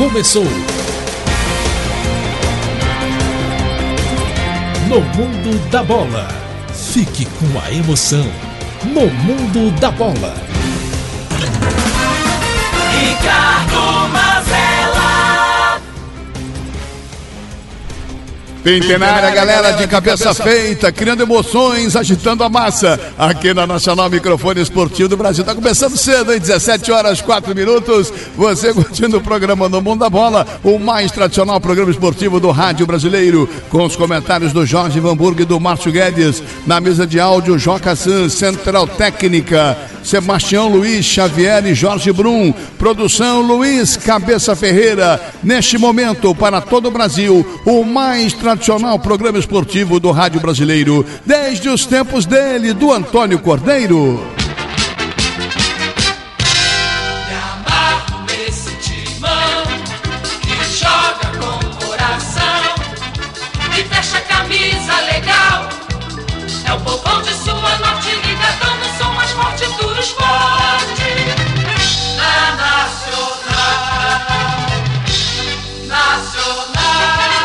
começou. No Mundo da Bola. Fique com a emoção. No Mundo da Bola. Ricardo Mazella. Centenária, galera de cabeça feita, criando emoções, agitando a massa. Aqui na Nacional Microfone Esportivo do Brasil. Tá começando cedo, hein? 17 horas, 4 minutos. Você curtindo o programa No Mundo da Bola, o mais tradicional programa esportivo do rádio brasileiro. Com os comentários do Jorge Van Burg e do Márcio Guedes. Na mesa de áudio, Joca San, Central Técnica, Sebastião Luiz Xavier e Jorge Brum. Produção Luiz Cabeça Ferreira. Neste momento, para todo o Brasil, o mais tradicional programa esportivo do rádio brasileiro. Desde os tempos dele, do Antônio Cordeiro. Me amarro nesse timão que joga com coração e fecha a camisa legal. É o povão de sua norte ligadão no som mais forte do esporte. Na Nacional, Nacional.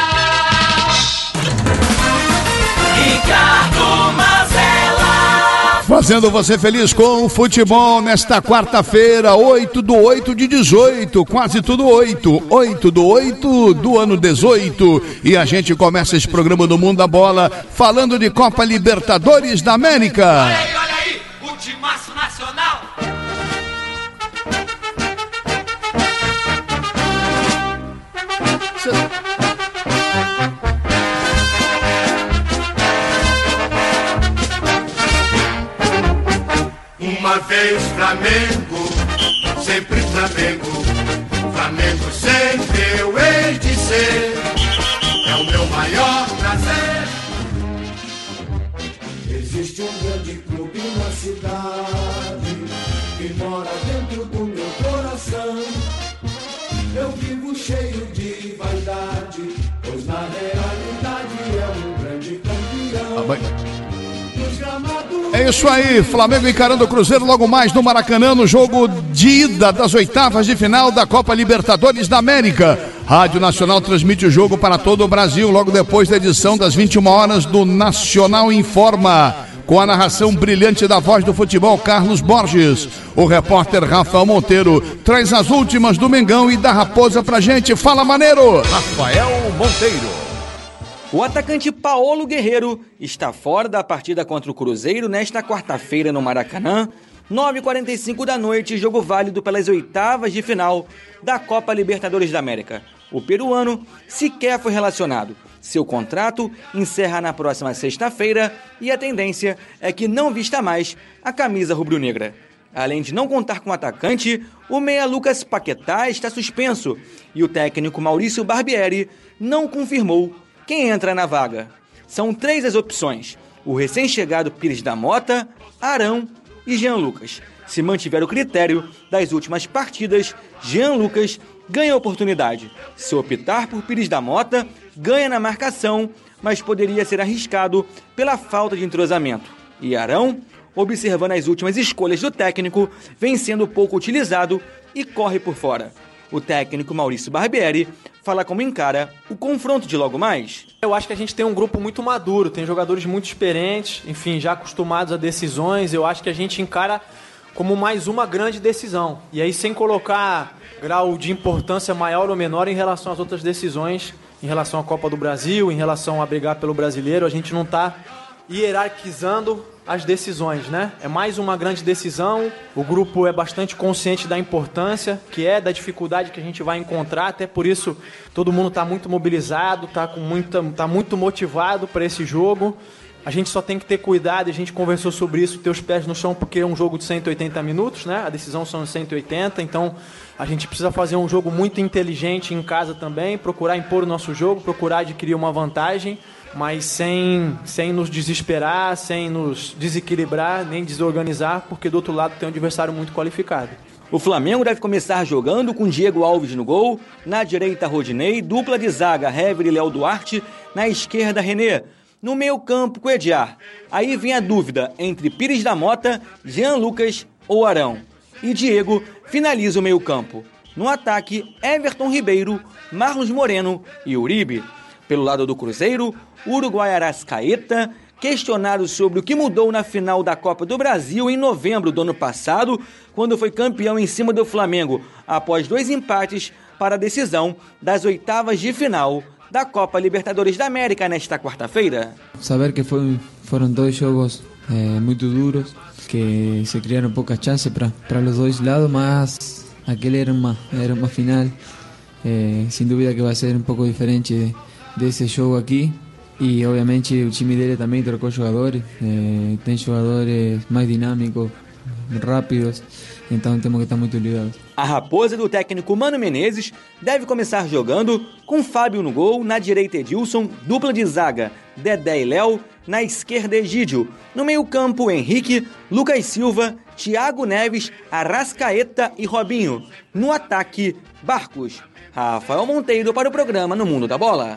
Ricardo Mazella. Fazendo você feliz com o futebol nesta quarta-feira, 8/8/18, quase tudo 8/8 do ano 18. E a gente começa esse programa do Mundo da Bola falando de Copa Libertadores da América. Olha aí, o timaço nacional. Uma vez Flamengo, sempre Flamengo, Flamengo sempre eu hei de ser, é o meu maior prazer. Existe um grande clube na cidade, que mora dentro do meu coração. Eu vivo cheio de vaidade, pois na realidade é um grande campeão. É isso aí, Flamengo encarando o Cruzeiro logo mais no Maracanã, no jogo de ida das oitavas de final da Copa Libertadores da América. Rádio Nacional transmite o jogo para todo o Brasil logo depois da edição das 21 horas do Nacional Informa, com a narração brilhante da voz do futebol Carlos Borges. O repórter Rafael Monteiro traz as últimas do Mengão e da Raposa pra gente. Fala, maneiro! Rafael Monteiro. O atacante Paulo Guerreiro está fora da partida contra o Cruzeiro nesta quarta-feira no Maracanã, 9h45 da noite, jogo válido pelas oitavas de final da Copa Libertadores da América. O peruano sequer foi relacionado. Seu contrato encerra na próxima sexta-feira e a tendência é que não vista mais a camisa rubro-negra. Além de não contar com o atacante, o meia Lucas Paquetá está suspenso e o técnico Maurício Barbieri não confirmou quem entra na vaga. São 3 as opções: o recém-chegado Pires da Mota, Arão e Jean Lucas. Se mantiver o critério das últimas partidas, Jean Lucas ganha a oportunidade. Se optar por Pires da Mota, ganha na marcação, mas poderia ser arriscado pela falta de entrosamento. E Arão, observando as últimas escolhas do técnico, vem sendo pouco utilizado e corre por fora. O técnico Maurício Barbieri fala como encara o confronto de logo mais. Eu acho que a gente tem um grupo muito maduro, tem jogadores muito experientes, enfim, já acostumados a decisões. Eu acho que a gente encara como mais uma grande decisão. E aí sem colocar grau de importância maior ou menor em relação às outras decisões, em relação à Copa do Brasil, em relação a brigar pelo brasileiro, a gente não está hierarquizando as decisões, né? É mais uma grande decisão, o grupo é bastante consciente da importância, que é da dificuldade que a gente vai encontrar, até por isso todo mundo está muito mobilizado, tá muito motivado para esse jogo. A gente só tem que ter cuidado, e a gente conversou sobre isso, ter os pés no chão, porque é um jogo de 180 minutos, né? A decisão são 180, então a gente precisa fazer um jogo muito inteligente em casa também, procurar impor o nosso jogo, procurar adquirir uma vantagem, mas sem nos desesperar, sem nos desequilibrar, nem desorganizar, porque do outro lado tem um adversário muito qualificado. O Flamengo deve começar jogando com Diego Alves no gol, na direita Rodinei, dupla de zaga Hever e Léo Duarte, na esquerda René, no meio campo com Ediar. Aí vem a dúvida entre Pires da Mota, Jean Lucas ou Arão. E Diego finaliza o meio campo. No ataque, Everton Ribeiro, Marlos Moreno e Uribe. Pelo lado do Cruzeiro, Uruguai Arrascaeta, questionado sobre o que mudou na final da Copa do Brasil em novembro do ano passado, quando foi campeão em cima do Flamengo, após 2 empates para a decisão das oitavas de final da Copa Libertadores da América nesta quarta-feira. Saber que foram 2 jogos muito duros, que se criaram poucas chances para os dois lados, mas aquele era uma final, sem dúvida que vai ser um pouco diferente desse jogo aqui. E obviamente o time dele também trocou jogadores, tem jogadores mais dinâmicos, rápidos, então temos que estar muito ligados. A raposa do técnico Mano Menezes deve começar jogando com Fábio no gol, na direita Edilson, dupla de zaga Dedé e Léo, na esquerda Egídio, no meio-campo Henrique, Lucas Silva, Thiago Neves, Arrascaeta e Robinho, no ataque Barcos. Rafael Monteiro para o programa No Mundo da Bola.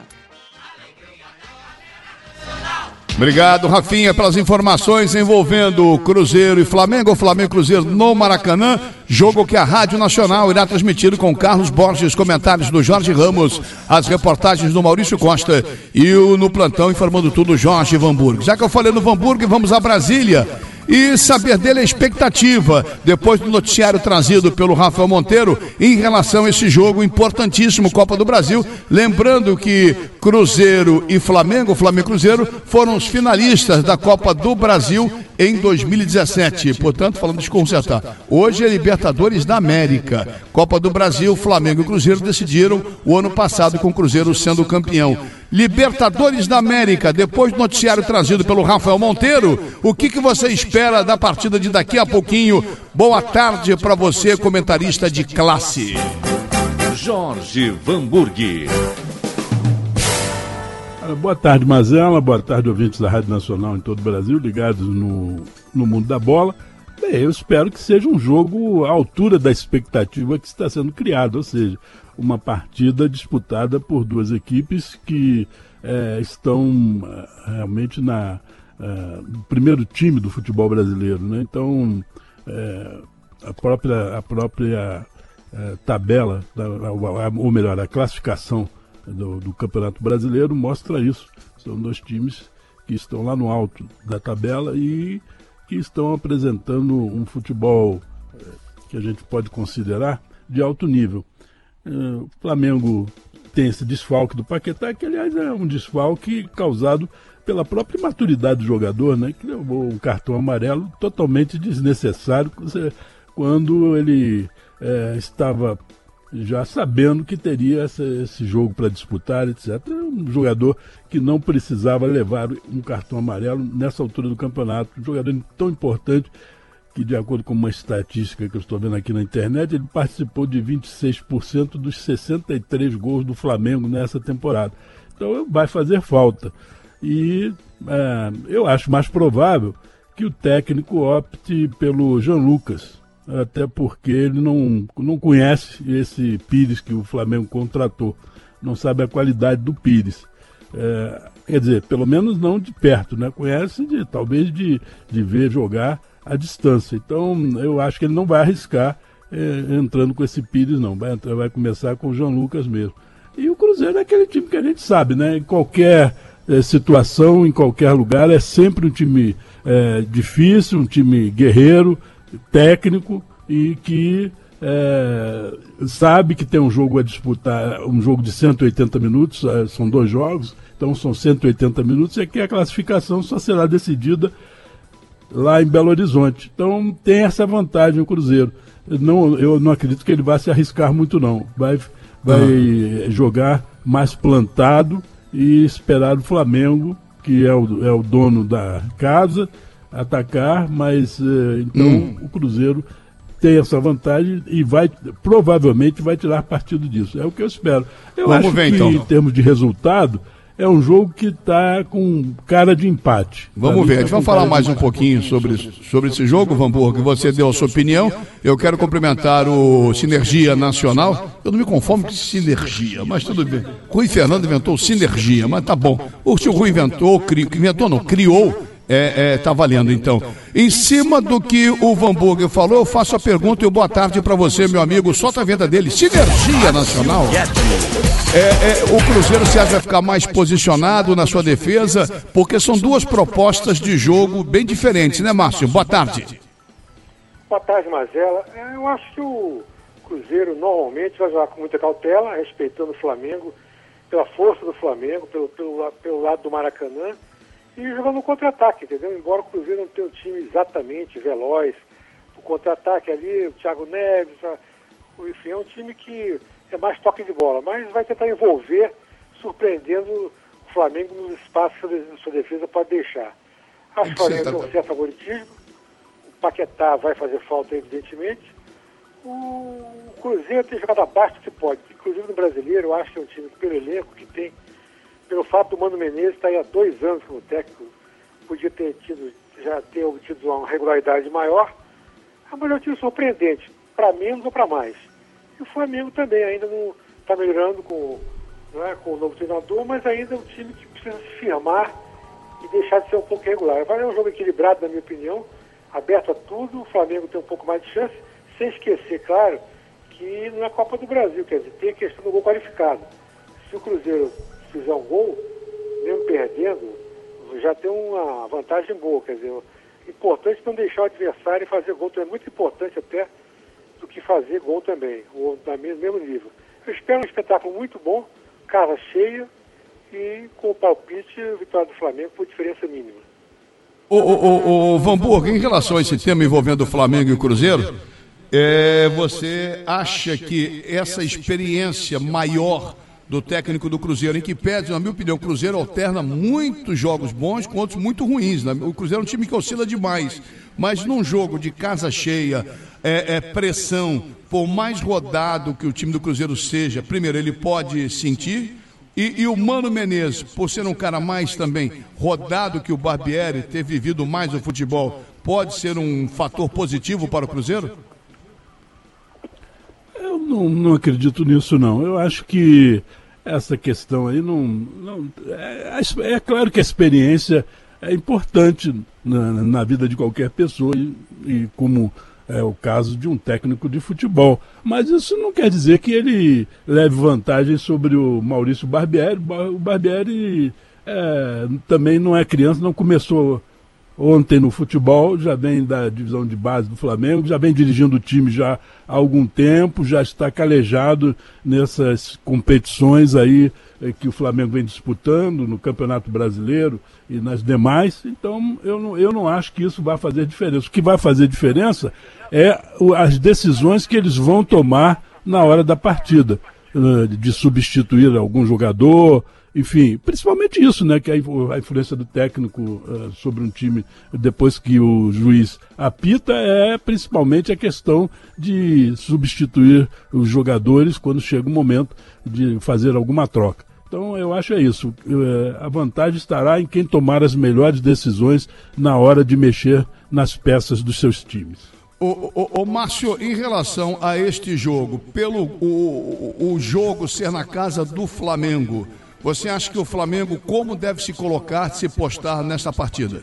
Obrigado, Rafinha, pelas informações envolvendo Cruzeiro e Flamengo. Flamengo e Cruzeiro no Maracanã. Jogo que a Rádio Nacional irá transmitir com Carlos Borges, comentários do Jorge Ramos, as reportagens do Maurício Costa e no plantão informando tudo Jorge Vanburg. Já que eu falei no Vanburg, vamos a Brasília e saber dele a expectativa, depois do noticiário trazido pelo Rafael Monteiro, em relação a esse jogo importantíssimo, Copa do Brasil. Lembrando que Cruzeiro e Flamengo e Cruzeiro foram os finalistas da Copa do Brasil em 2017, portanto, falando de consertar. Hoje é Libertadores da América. Copa do Brasil, Flamengo e Cruzeiro decidiram o ano passado, com o Cruzeiro sendo campeão. Libertadores da América, depois do noticiário trazido pelo Rafael Monteiro, o que você espera da partida de daqui a pouquinho? Boa tarde para você, comentarista de classe. Jorge Vanburg. Boa tarde, Mazela. Boa tarde, ouvintes da Rádio Nacional em todo o Brasil, ligados no Mundo da Bola. Bem, eu espero que seja um jogo à altura da expectativa que está sendo criada, ou seja, uma partida disputada por 2 equipes que estão realmente no primeiro time do futebol brasileiro, né? Então, a própria tabela, ou melhor, a classificação do Campeonato Brasileiro mostra isso. São 2 times que estão lá no alto da tabela e que estão apresentando um futebol que a gente pode considerar de alto nível. O Flamengo tem esse desfalque do Paquetá, que aliás é um desfalque causado pela própria maturidade do jogador, né, que levou um cartão amarelo totalmente desnecessário quando ele estava já sabendo que teria esse jogo para disputar, etc. Um jogador que não precisava levar um cartão amarelo nessa altura do campeonato, um jogador tão importante que, de acordo com uma estatística que eu estou vendo aqui na internet, ele participou de 26% dos 63 gols do Flamengo nessa temporada. Então vai fazer falta. E eu acho mais provável que o técnico opte pelo Jean Lucas, até porque ele não conhece esse Pires que o Flamengo contratou, não sabe a qualidade do Pires. Quer dizer, pelo menos não de perto, né? Conhece talvez de ver jogar à distância. Então eu acho que ele não vai arriscar entrando com esse Pires, não. Vai começar com o Jean Lucas mesmo. E o Cruzeiro é aquele time que a gente sabe, né? Em qualquer situação, em qualquer lugar, é sempre um time difícil, um time guerreiro, técnico, e que sabe que tem um jogo a disputar, um jogo de 180 minutos, são 2 jogos, então são 180 minutos, e aqui a classificação só será decidida lá em Belo Horizonte. Então tem essa vantagem o Cruzeiro. Eu não acredito que ele vá se arriscar muito, não. Vai jogar mais plantado e esperar o Flamengo, que é o dono da casa, atacar, mas então o Cruzeiro tem essa vantagem e provavelmente vai tirar partido disso. É o que eu espero. Eu acho que em termos de resultado é um jogo que está com cara de empate. Vamos ver, a gente vai falar mais um pouquinho sobre esse jogo, Vanburg, que você deu a sua opinião. Eu quero cumprimentar o Sinergia Nacional. Eu não me conformo com Sinergia, mas tudo bem. Rui Fernando inventou Sinergia, mas tá bom. O seu Rui criou tá valendo, então. Em cima do que o Van Burger falou, eu faço a pergunta e boa tarde para você, meu amigo. Solta a venda dele. Sinergia Nacional. O Cruzeiro, você acha que vai ficar mais posicionado na sua defesa? Porque são duas propostas de jogo bem diferentes, né, Márcio? Boa tarde. Boa tarde, Mazela. Eu acho que o Cruzeiro normalmente vai jogar com muita cautela, respeitando o Flamengo, pela força do Flamengo, pelo lado do Maracanã, e jogando no contra-ataque, entendeu? Embora o Cruzeiro não tenha um time exatamente veloz, o contra-ataque ali, o Thiago Neves, enfim, é um time que é mais toque de bola, mas vai tentar envolver, surpreendendo o Flamengo nos espaços que a sua defesa pode deixar. Acho que o Flamengo tem um certo favoritismo, o Paquetá vai fazer falta, evidentemente. O Cruzeiro tem jogado abaixo do que pode. Inclusive no Brasileiro, eu acho que é um time que, pelo elenco que tem, pelo fato do Mano Menezes estar aí há 2 anos como técnico, podia já ter obtido uma regularidade maior, mas é um time surpreendente, para menos ou para mais. E o Flamengo também ainda não está melhorando com o novo treinador, mas ainda é um time que precisa se firmar e deixar de ser um pouco irregular. Vai ser um jogo equilibrado, na minha opinião, aberto a tudo, o Flamengo tem um pouco mais de chance, sem esquecer, claro, que não é Copa do Brasil, quer dizer, tem a questão do gol qualificado. Se o Cruzeiro fizer um gol, mesmo perdendo, já tem uma vantagem boa, quer dizer, importante não deixar o adversário fazer gol, então é muito importante até do que fazer gol também, ou no mesmo nível. Eu espero um espetáculo muito bom, casa cheia e com o palpite, vitória do Flamengo por diferença mínima. O Van Burger, em relação a esse tema envolvendo o Flamengo e o Cruzeiro, você acha que essa experiência maior do técnico do Cruzeiro, em que pede, na minha opinião, o Cruzeiro alterna muitos jogos bons com outros muito ruins, né? O Cruzeiro é um time que oscila demais, mas num jogo de casa cheia, pressão, por mais rodado que o time do Cruzeiro seja, primeiro, ele pode sentir, e o Mano Menezes, por ser um cara mais também rodado que o Barbieri, ter vivido mais o futebol, pode ser um fator positivo para o Cruzeiro? Eu não acredito nisso, não. Eu acho que essa questão aí é claro que a experiência é importante na vida de qualquer pessoa e como é o caso de um técnico de futebol. Mas isso não quer dizer que ele leve vantagem sobre o Maurício Barbieri. O Barbieri também não é criança, não começou ontem no futebol, já vem da divisão de base do Flamengo, já vem dirigindo o time já há algum tempo, já está calejado nessas competições aí que o Flamengo vem disputando no Campeonato Brasileiro e nas demais. Então eu não acho que isso vai fazer diferença. O que vai fazer diferença é as decisões que eles vão tomar na hora da partida, de substituir algum jogador. Enfim, principalmente isso, né, que a influência do técnico sobre um time depois que o juiz apita é principalmente a questão de substituir os jogadores quando chega o momento de fazer alguma troca. Então eu acho isso, a vantagem estará em quem tomar as melhores decisões na hora de mexer nas peças dos seus times. Ô Márcio, em relação a este jogo, pelo o jogo ser na casa do Flamengo, você acha que o Flamengo, como deve se colocar, se postar nesta partida?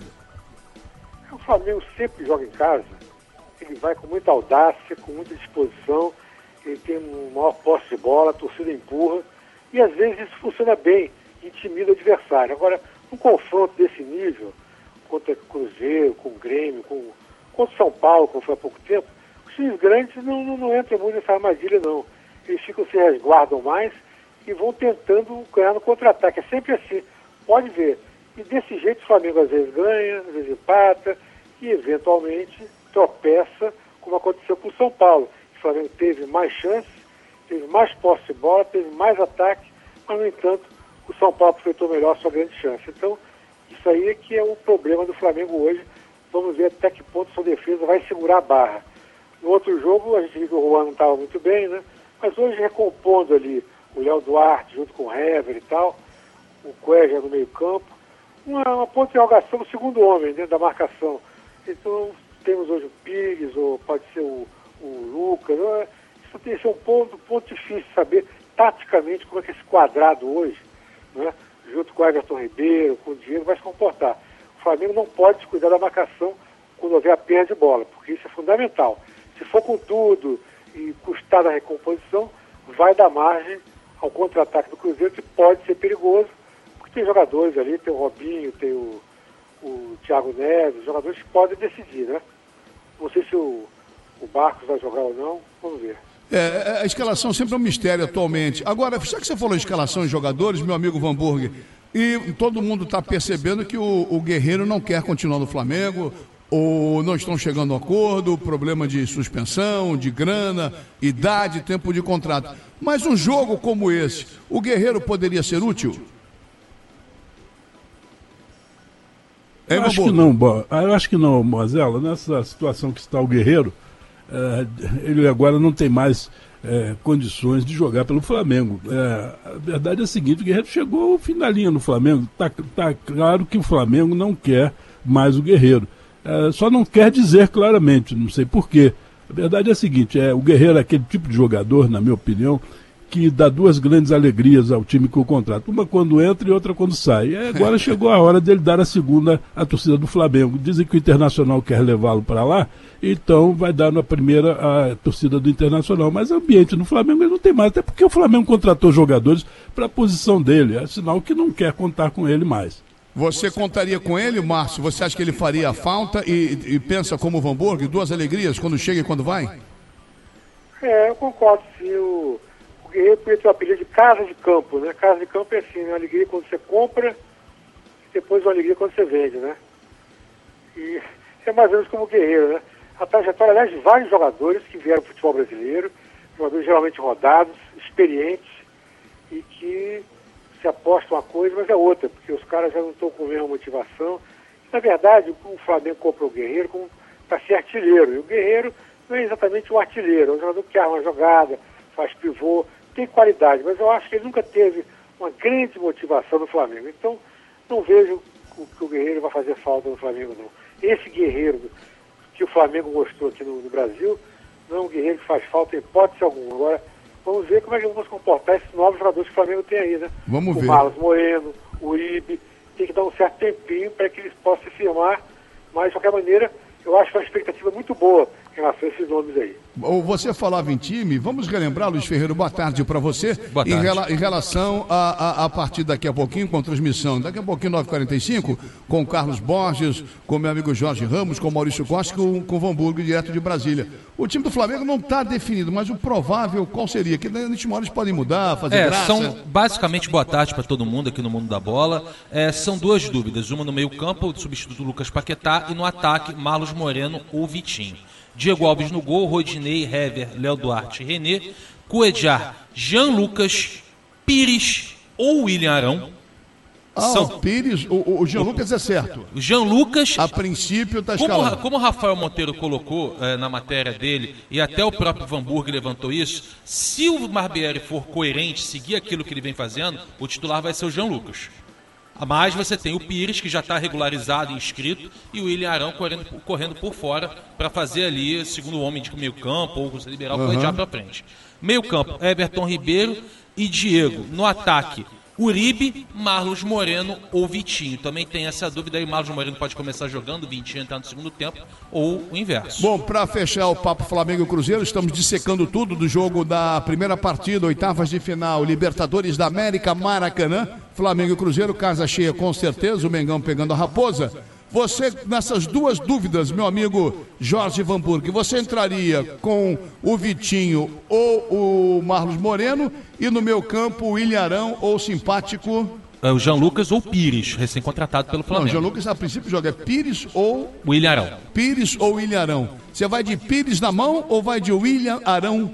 O Flamengo sempre joga em casa, ele vai com muita audácia, com muita disposição, ele tem um maior posse de bola, a torcida empurra, e às vezes isso funciona bem, intimida o adversário. Agora, um confronto desse nível, contra o Cruzeiro, com o Grêmio, contra o São Paulo, como foi há pouco tempo, os times grandes não entram muito nessa armadilha, não. Eles se resguardam mais, e vão tentando ganhar no contra-ataque. É sempre assim, pode ver. E desse jeito o Flamengo às vezes ganha, às vezes empata e eventualmente tropeça, como aconteceu com o São Paulo. O Flamengo teve mais chances, teve mais posse de bola, teve mais ataque, mas no entanto o São Paulo aproveitou melhor a sua grande chance. Então isso aí é que é o problema do Flamengo hoje. Vamos ver até que ponto sua defesa vai segurar a barra. No outro jogo a gente viu que o Juan não estava muito bem, né? Mas hoje recompondo ali o Léo Duarte junto com o Hever e tal, o Cueja no meio campo, uma ponta de interrogação do segundo homem dentro da marcação. Então temos hoje o Pires, ou pode ser o Lucas, isso tem que ser um ponto difícil de saber taticamente como é que esse quadrado hoje, né, junto com o Everton Ribeiro, com o Diego, vai se comportar. O Flamengo não pode descuidar da marcação quando houver a perda de bola, porque isso é fundamental. Se for com tudo e custar da recomposição, vai dar margem ao contra-ataque do Cruzeiro, que pode ser perigoso, porque tem jogadores ali, tem o Robinho, tem o Thiago Neves, jogadores que podem decidir, né? Não sei se o Barcos vai jogar ou não, vamos ver. A escalação sempre é um mistério atualmente. Agora, já que você falou de escalação de jogadores, meu amigo Van Burg, e todo mundo está percebendo que o Guerreiro não quer continuar no Flamengo, ou não estão chegando a acordo, problema de suspensão, de grana, idade, tempo de contrato. Mas um jogo como esse, o Guerreiro poderia ser útil? Eu acho que não, Mozella. Nessa situação que está o Guerreiro, ele agora não tem mais condições de jogar pelo Flamengo. A verdade é a seguinte: o Guerreiro chegou ao fim da linha no Flamengo. Tá claro que o Flamengo não quer mais o Guerreiro. Só não quer dizer claramente, não sei porquê. A verdade é a seguinte: o Guerreiro é aquele tipo de jogador, na minha opinião, que dá duas grandes alegrias ao time que o contrata. Uma quando entra e outra quando sai. Agora chegou a hora dele dar a segunda à torcida do Flamengo. Dizem que o Internacional quer levá-lo para lá, então vai dar na primeira a torcida do Internacional. Mas o ambiente no Flamengo ele não tem mais, até porque o Flamengo contratou jogadores para a posição dele. É sinal que não quer contar com ele mais. Você contaria com ele, Márcio? Você acha que ele faria falta e pensa como o Van Burg, duas alegrias, quando chega e quando vai? Eu concordo, sim. O Guerreiro podia ter o apelido de casa de campo, né? Casa de campo é assim, né? Uma alegria quando você compra e depois uma alegria quando você vende, né? E é mais ou menos como o Guerreiro, né? A trajetória, aliás, de vários jogadores que vieram para o futebol brasileiro, jogadores geralmente rodados, experientes e que se aposta uma coisa, mas é outra, porque os caras já não estão com a mesma motivação. Na verdade, o Flamengo comprou o Guerreiro para ser artilheiro, e o Guerreiro não é exatamente um artilheiro, é um jogador que arma uma jogada, faz pivô, tem qualidade, mas eu acho que ele nunca teve uma grande motivação no Flamengo. Então, não vejo que o Guerreiro vai fazer falta no Flamengo, não. Esse Guerreiro que o Flamengo mostrou aqui no Brasil, não é um Guerreiro que faz falta em hipótese alguma. Agora, vamos ver como é que vamos comportar esses novos jogadores que o Flamengo tem aí, né? Vamos ver. O Marlos Moreno, o Uribe, tem que dar um certo tempinho para que eles possam se firmar, mas, de qualquer maneira, eu acho que é uma expectativa muito boa em relação a esses nomes aí. Você falava em time, vamos relembrar, Luiz Ferreira, boa tarde para você. Boa tarde. Em relação a partir daqui a pouquinho, com transmissão, daqui a pouquinho, 9h45, com o Carlos Borges, com meu amigo Jorge Ramos, com o Maurício Costa, com o Van Burg, direto de Brasília. O time do Flamengo não está definido, mas o provável qual seria? Que na última hora eles podem mudar, fazer graça. São basicamente, boa tarde para todo mundo aqui no Mundo da Bola. São duas dúvidas, uma no meio campo, o substituto Lucas Paquetá, e no ataque, Marlos Moreno ou Vitinho. Diego Alves no gol, Rodinei, Hever, Léo Duarte, René, Cuejar, Jean Lucas, Pires ou William Arão. O Pires, o Jean Lucas é certo. O Jean Lucas, a princípio, está escalado. Como o Rafael Monteiro colocou na matéria dele, e até o próprio Van Burg levantou isso, se o Barbieri for coerente, seguir aquilo que ele vem fazendo, o titular vai ser o Jean Lucas. Mas você tem o Pires, que já está regularizado e inscrito, e o William Arão correndo por fora para fazer ali, segundo o homem de meio campo, ou você liberar o Cuejar para frente. Meio campo, Everton Ribeiro e Diego. No ataque, Uribe, Marlos Moreno ou Vitinho. Também tem essa dúvida aí, o Marlos Moreno pode começar jogando, o Vitinho entrar no segundo tempo, ou o inverso. Bom, para fechar o papo Flamengo e Cruzeiro, estamos dissecando tudo do jogo da primeira partida, oitavas de final, Libertadores da América, Maracanã, Flamengo e Cruzeiro, casa cheia com certeza, o Mengão pegando a Raposa. Você, nessas duas dúvidas, meu amigo Jorge Van Burg, você entraria com o Vitinho ou o Marlos Moreno, e no meu campo o William Arão ou o simpático... O Jean Lucas ou Pires, recém-contratado pelo Flamengo. Não, o Jean Lucas a princípio joga Pires ou... William Arão. Pires ou William Arão. Você vai de Pires na mão ou vai de William Arão?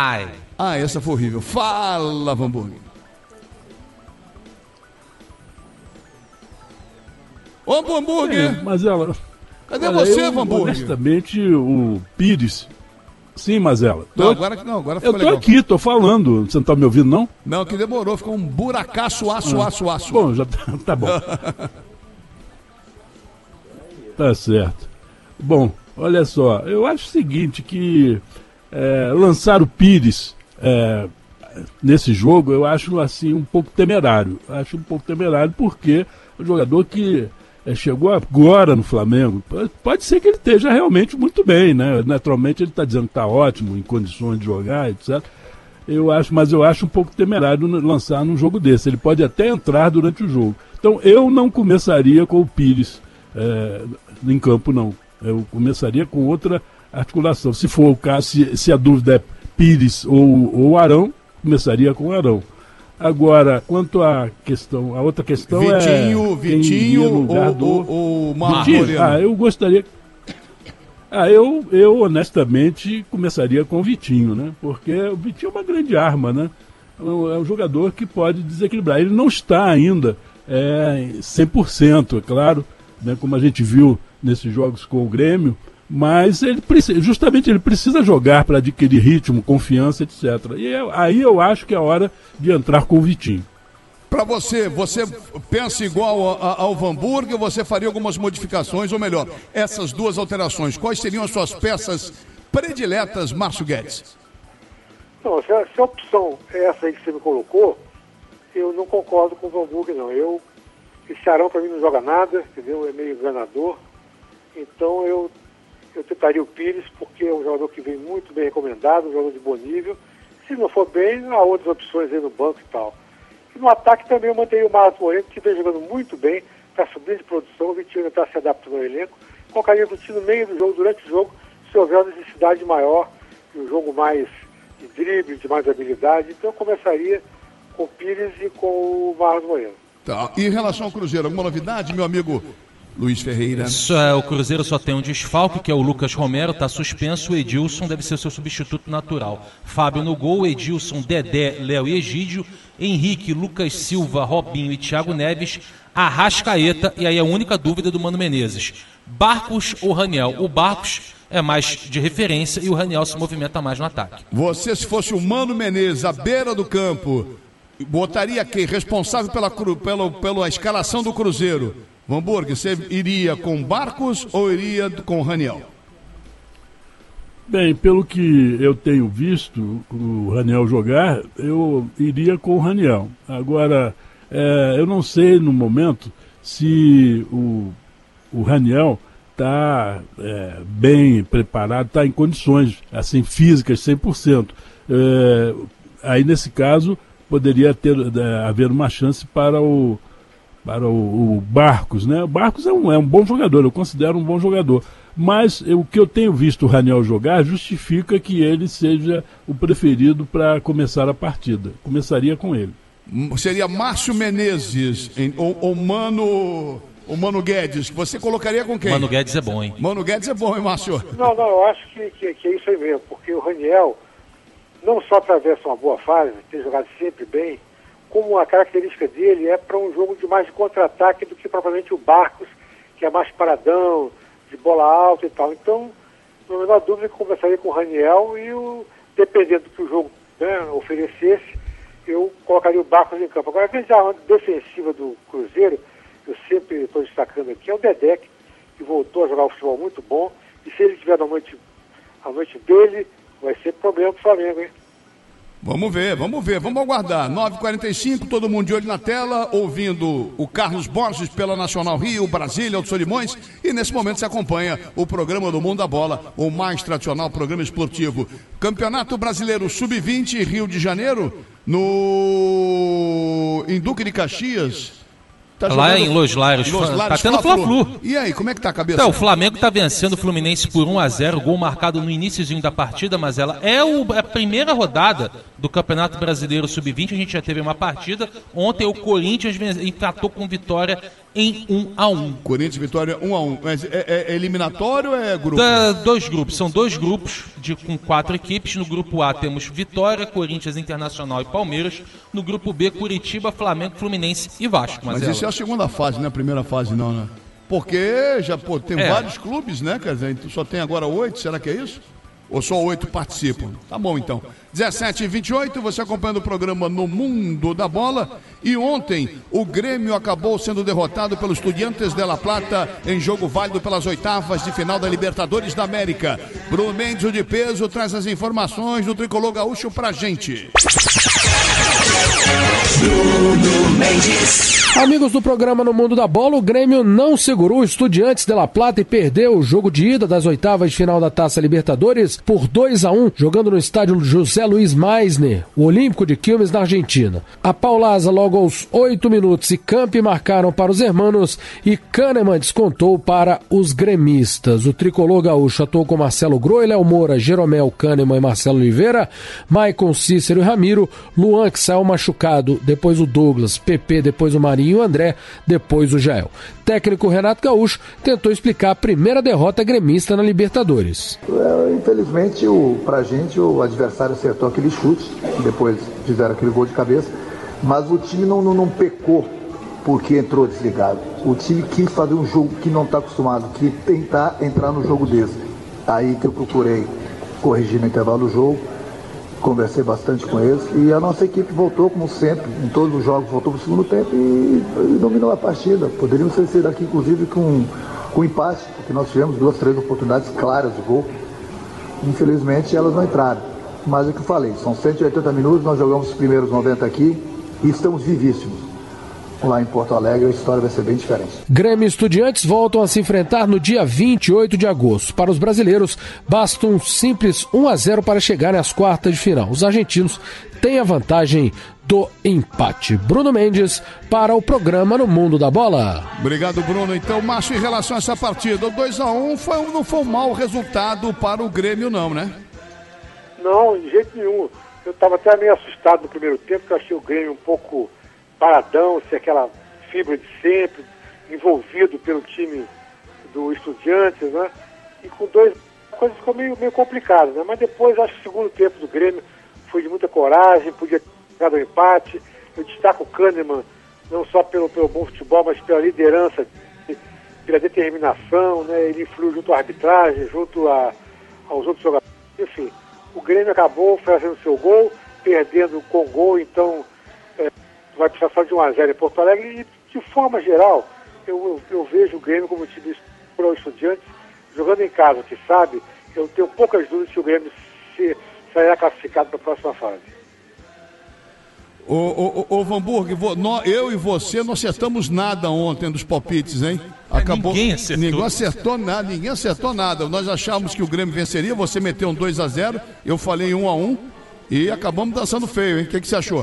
Essa foi horrível. Fala, Van Burg. Ô, Van Burg! Mas ela... Cadê você, Van Burg? Honestamente, o Pires... Sim, Mazella. Agora ficou legal. Eu tô aqui, tô falando. Você não tá me ouvindo, não? Não, que demorou. Ficou um buracaço, aço. Bom, já tá bom. Tá certo. Bom, olha só. Eu acho o seguinte, que lançar o Pires nesse jogo, eu acho assim um pouco temerário. Acho um pouco temerário porque o jogador que chegou agora no Flamengo. Pode ser que ele esteja realmente muito bem, né? Naturalmente ele está dizendo que está ótimo, em condições de jogar, etc. Mas eu acho um pouco temerário lançar num jogo desse. Ele pode até entrar durante o jogo. Então eu não começaria com o Pires em campo, não. Eu começaria com outra articulação. Se for o caso, se a dúvida é Pires ou Arão, começaria com o Arão. Agora, quanto à questão, a outra questão Vitinho ou Marcos Moreno? Eu gostaria... Eu honestamente começaria com o Vitinho, né? Porque o Vitinho é uma grande arma, né? É um jogador que pode desequilibrar. Ele não está ainda 100%, é claro, né? Como a gente viu nesses jogos com o Grêmio, mas ele precisa jogar para adquirir ritmo, confiança, etc. E aí eu acho que é hora de entrar com o Vitinho. Para você pensa igual ao Vanburg ou você faria algumas modificações, ou melhor, essas duas alterações? Quais seriam as suas peças prediletas, Márcio Guedes? Não, se a opção é essa aí que você me colocou, eu não concordo com o Vanburg, não. Esse Arão para mim não joga nada, entendeu? É meio enganador. Então eu tentaria o Pires, porque é um jogador que vem muito bem recomendado, um jogador de bom nível. Se não for bem, há outras opções aí no banco e tal. E no ataque também eu manteria o Marcos Moreno, que vem jogando muito bem, está subindo de produção, o Vitinho está se adaptando ao elenco. Colocaria o Vitinho no meio do jogo, durante o jogo, se houver uma necessidade maior, de um jogo mais de drible, de mais habilidade. Então eu começaria com o Pires e com o Marcos Moreno. Tá. E em relação ao Cruzeiro, alguma novidade, meu amigo Luiz Ferreira? O Cruzeiro só tem um desfalque, que é o Lucas Romero, está suspenso. O Edilson deve ser seu substituto natural. Fábio no gol, Edilson, Dedé, Léo e Egídio, Henrique, Lucas Silva, Robinho e Thiago Neves, Arrascaeta, e aí a única dúvida do Mano Menezes: Barcos ou Raniel? O Barcos é mais de referência e o Raniel se movimenta mais no ataque. Você, se fosse o Mano Menezes, à beira do campo, botaria quem? Responsável pela escalação do Cruzeiro. Vanburg, você iria com Barcos ou iria com Raniel? Bem, pelo que eu tenho visto o Raniel jogar, eu iria com o Raniel. Agora, eu não sei no momento se o Raniel está bem preparado, está em condições assim, físicas 100%. Aí, nesse caso, poderia haver uma chance para o Barcos, né? O Barcos é um bom jogador, eu considero um bom jogador. Mas o que eu tenho visto o Raniel jogar justifica que ele seja o preferido para começar a partida. Começaria com ele. Seria Márcio Menezes ou Mano Guedes. Você colocaria com quem? Mano Guedes é bom, hein? Mano Guedes é bom, hein, Márcio? Não, eu acho que é isso aí mesmo, porque o Raniel não só atravessa uma boa fase, tem jogado sempre bem, como a característica dele é para um jogo de mais de contra-ataque do que propriamente o Barcos, que é mais paradão, de bola alta e tal. Então, não há menor dúvida que eu conversaria com o Raniel e, dependendo do que o jogo oferecesse, eu colocaria o Barcos em campo. Agora, veja a defensiva do Cruzeiro, eu sempre estou destacando aqui, é o Dedé, que voltou a jogar um futebol muito bom, e se ele tiver a noite dele, vai ser problema para o Flamengo, hein? Vamos ver, vamos aguardar. 9h45, todo mundo de olho na tela, ouvindo o Carlos Borges pela Nacional Rio, Brasília, Alto Solimões, e nesse momento se acompanha o programa do Mundo da Bola, o mais tradicional programa esportivo. Campeonato Brasileiro Sub-20, Rio de Janeiro, em Duque de Caxias. Lá em Los Lares, tá tendo Fla-Flu. E aí, como é que tá a cabeça? Então, o Flamengo tá vencendo o Fluminense por 1-0, gol marcado no iniciozinho da partida, mas ela é a primeira rodada do Campeonato Brasileiro Sub-20, a gente já teve uma partida. Ontem o Corinthians empatou com vitória em 1-1. Corinthians, vitória 1-1. Mas é eliminatório ou é grupo? Dois grupos, são dois grupos com 4 equipes. No grupo A temos Vitória, Corinthians, Internacional e Palmeiras. No grupo B, Curitiba, Flamengo, Fluminense e Vasco. Mas isso é a segunda fase, não é a primeira fase não, né? Porque já tem vários clubes, né? Quer dizer, só tem agora 8, será que é isso? ou só 8 participam? Tá bom, então. 17h28, você acompanhando o programa No Mundo da Bola. E ontem, o Grêmio acabou sendo derrotado pelos Estudiantes de La Plata em jogo válido pelas oitavas de final da Libertadores da América. Bruno Mendes, o de peso, traz as informações do Tricolor Gaúcho pra gente. Bruno Mendes. Amigos do programa No Mundo da Bola, o Grêmio não segurou o Estudiantes de La Plata e perdeu o jogo de ida das oitavas de final da Taça Libertadores por 2-1, jogando no estádio José Luiz Meissner, o Olímpico de Quilmes, na Argentina. A Paulaza logo aos 8 minutos e Campi marcaram para os hermanos e Kahneman descontou para os gremistas. O Tricolor Gaúcho atuou com Marcelo Groi, Léo Moura, Jeromel, Kahneman e Marcelo Oliveira, Maicon, Cícero e Ramiro, Luan, que saiu machucado, depois o Douglas, PP, depois o Marinho, o André, depois o Jael. Técnico Renato Gaúcho tentou explicar a primeira derrota gremista na Libertadores. Infelizmente, pra gente, o adversário acertou aquele chute, depois fizeram aquele gol de cabeça, mas o time não pecou porque entrou desligado. O time quis fazer um jogo que não está acostumado, que tentar entrar no jogo desse. Aí que eu procurei corrigir no intervalo do jogo, conversei bastante com eles e a nossa equipe voltou, como sempre, em todos os jogos, voltou para o segundo tempo e dominou a partida. Poderíamos ter sido aqui, inclusive, com empate, porque nós tivemos 2, 3 oportunidades claras de gol. Infelizmente, elas não entraram. Mas é o que eu falei, são 180 minutos, nós jogamos os primeiros 90 aqui e estamos vivíssimos. Lá em Porto Alegre a história vai ser bem diferente. Grêmio e Estudiantes voltam a se enfrentar no dia 28 de agosto. Para os brasileiros, basta um simples 1-0 para chegarem às quartas de final. Os argentinos têm a vantagem do empate. Bruno Mendes para o programa No Mundo da Bola. Obrigado, Bruno. Então, Márcio, em relação a essa partida, o 2-1 não foi um mau resultado para o Grêmio, não, né? Não, de jeito nenhum. Eu estava até meio assustado no primeiro tempo, porque eu achei o Grêmio um pouco paradão, sem aquela fibra de sempre, envolvido pelo time do Estudiantes, né? E com 2, a coisa ficou meio complicada, né? Mas depois, acho que o segundo tempo do Grêmio foi de muita coragem, podia ter dado um empate. Eu destaco o Kahneman, não só pelo bom futebol, mas pela liderança, pela determinação, né? Ele influiu junto à arbitragem, junto aos outros jogadores. Enfim, o Grêmio acabou fazendo seu gol, perdendo com gol, então vai precisar só de 1-0 em Porto Alegre. E, de forma geral, eu vejo o Grêmio como time para os Estudiantes, jogando em casa, que sabe, eu tenho poucas dúvidas que o Grêmio sairá classificado para a próxima fase. Ô Vanburg, eu e você não acertamos nada ontem dos palpites, hein? Acabou, ninguém acertou nada. Nós achávamos que o Grêmio venceria, você meteu um 2-0, eu falei 1-1 e acabamos dançando feio, hein? O que você achou?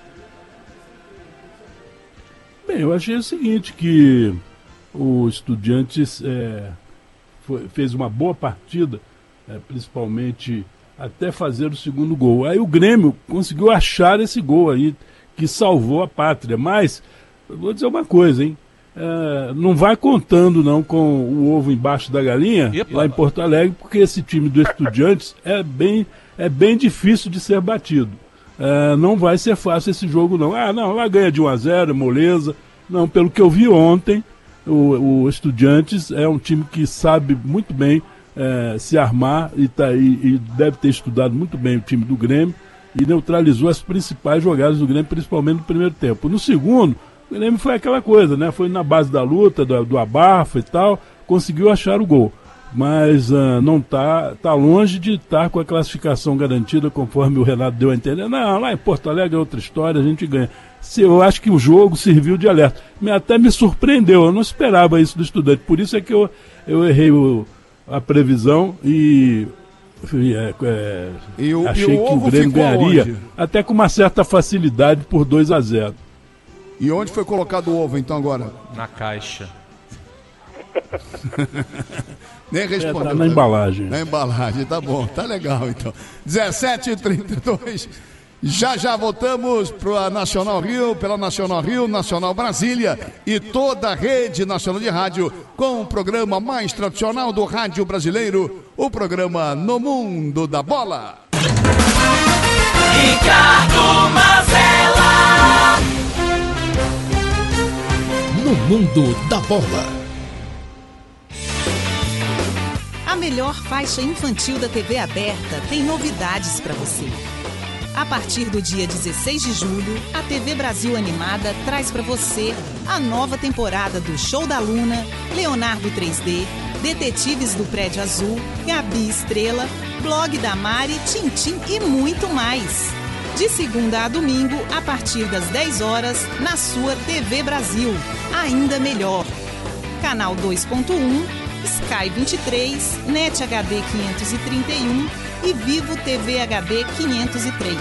Bem, eu achei o seguinte, que o Estudiantes fez uma boa partida, principalmente até fazer o segundo gol. Aí o Grêmio conseguiu achar esse gol aí, que salvou a pátria. Mas, eu vou dizer uma coisa, hein? Não vai contando não com o ovo embaixo da galinha, lá em Porto Alegre, porque esse time do Estudiantes é bem difícil de ser batido. Não vai ser fácil esse jogo não. Não, lá ganha de 1-0, moleza. Não, pelo que eu vi ontem, o Estudiantes é um time que sabe muito bem se armar e deve ter estudado muito bem o time do Grêmio e neutralizou as principais jogadas do Grêmio, principalmente no primeiro tempo. No segundo, o Grêmio foi aquela coisa, né? Foi na base da luta, do abafa e tal, conseguiu achar o gol. Mas não tá longe de estar com a classificação garantida, conforme o Renato deu a entender. Não, lá em Porto Alegre é outra história, a gente ganha. Eu acho que o jogo serviu de alerta. Até me surpreendeu, eu não esperava isso do Estudante. Por isso é que eu errei a previsão e achei que o Grêmio ganharia, onde? Até com uma certa facilidade por 2-0. E onde foi colocado o ovo então agora? Na caixa. Nem respondeu. Tá na embalagem. Na embalagem, tá bom, tá legal então. 17h32. Já voltamos para Nacional Rio, pela Nacional Rio, Nacional Brasília e toda a rede nacional de rádio com o programa mais tradicional do rádio brasileiro, o programa No Mundo da Bola. Ricardo Mazella. No Mundo da Bola. A melhor faixa infantil da TV aberta tem novidades para você. A partir do dia 16 de julho, a TV Brasil Animada traz para você a nova temporada do Show da Luna, Leonardo 3D, Detetives do Prédio Azul, Gabi Estrela, Blog da Mari, Tintim e muito mais. De segunda a domingo, a partir das 10 horas, na sua TV Brasil. Ainda melhor. Canal 2.1, Sky 23, NET HD 531 e Vivo TV HD 503.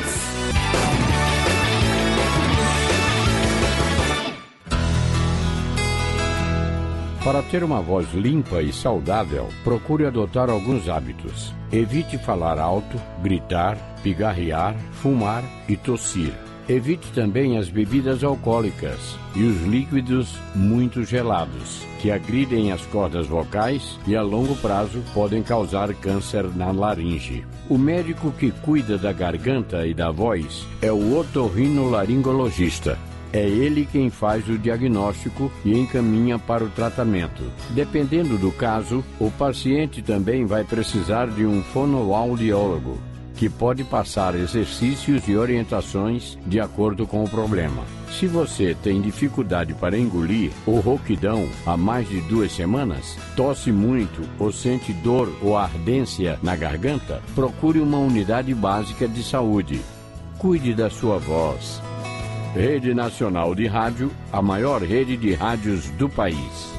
Para ter uma voz limpa e saudável, procure adotar alguns hábitos. Evite falar alto, gritar, pigarrear, fumar e tossir. Evite também as bebidas alcoólicas e os líquidos muito gelados, que agridem as cordas vocais e a longo prazo podem causar câncer na laringe. O médico que cuida da garganta e da voz é o otorrinolaringologista. É ele quem faz o diagnóstico e encaminha para o tratamento. Dependendo do caso, o paciente também vai precisar de um fonoaudiólogo, que pode passar exercícios e orientações de acordo com o problema. Se você tem dificuldade para engolir ou rouquidão há mais de 2 semanas, tosse muito ou sente dor ou ardência na garganta, procure uma unidade básica de saúde. Cuide da sua voz. Rede Nacional de Rádio, a maior rede de rádios do país.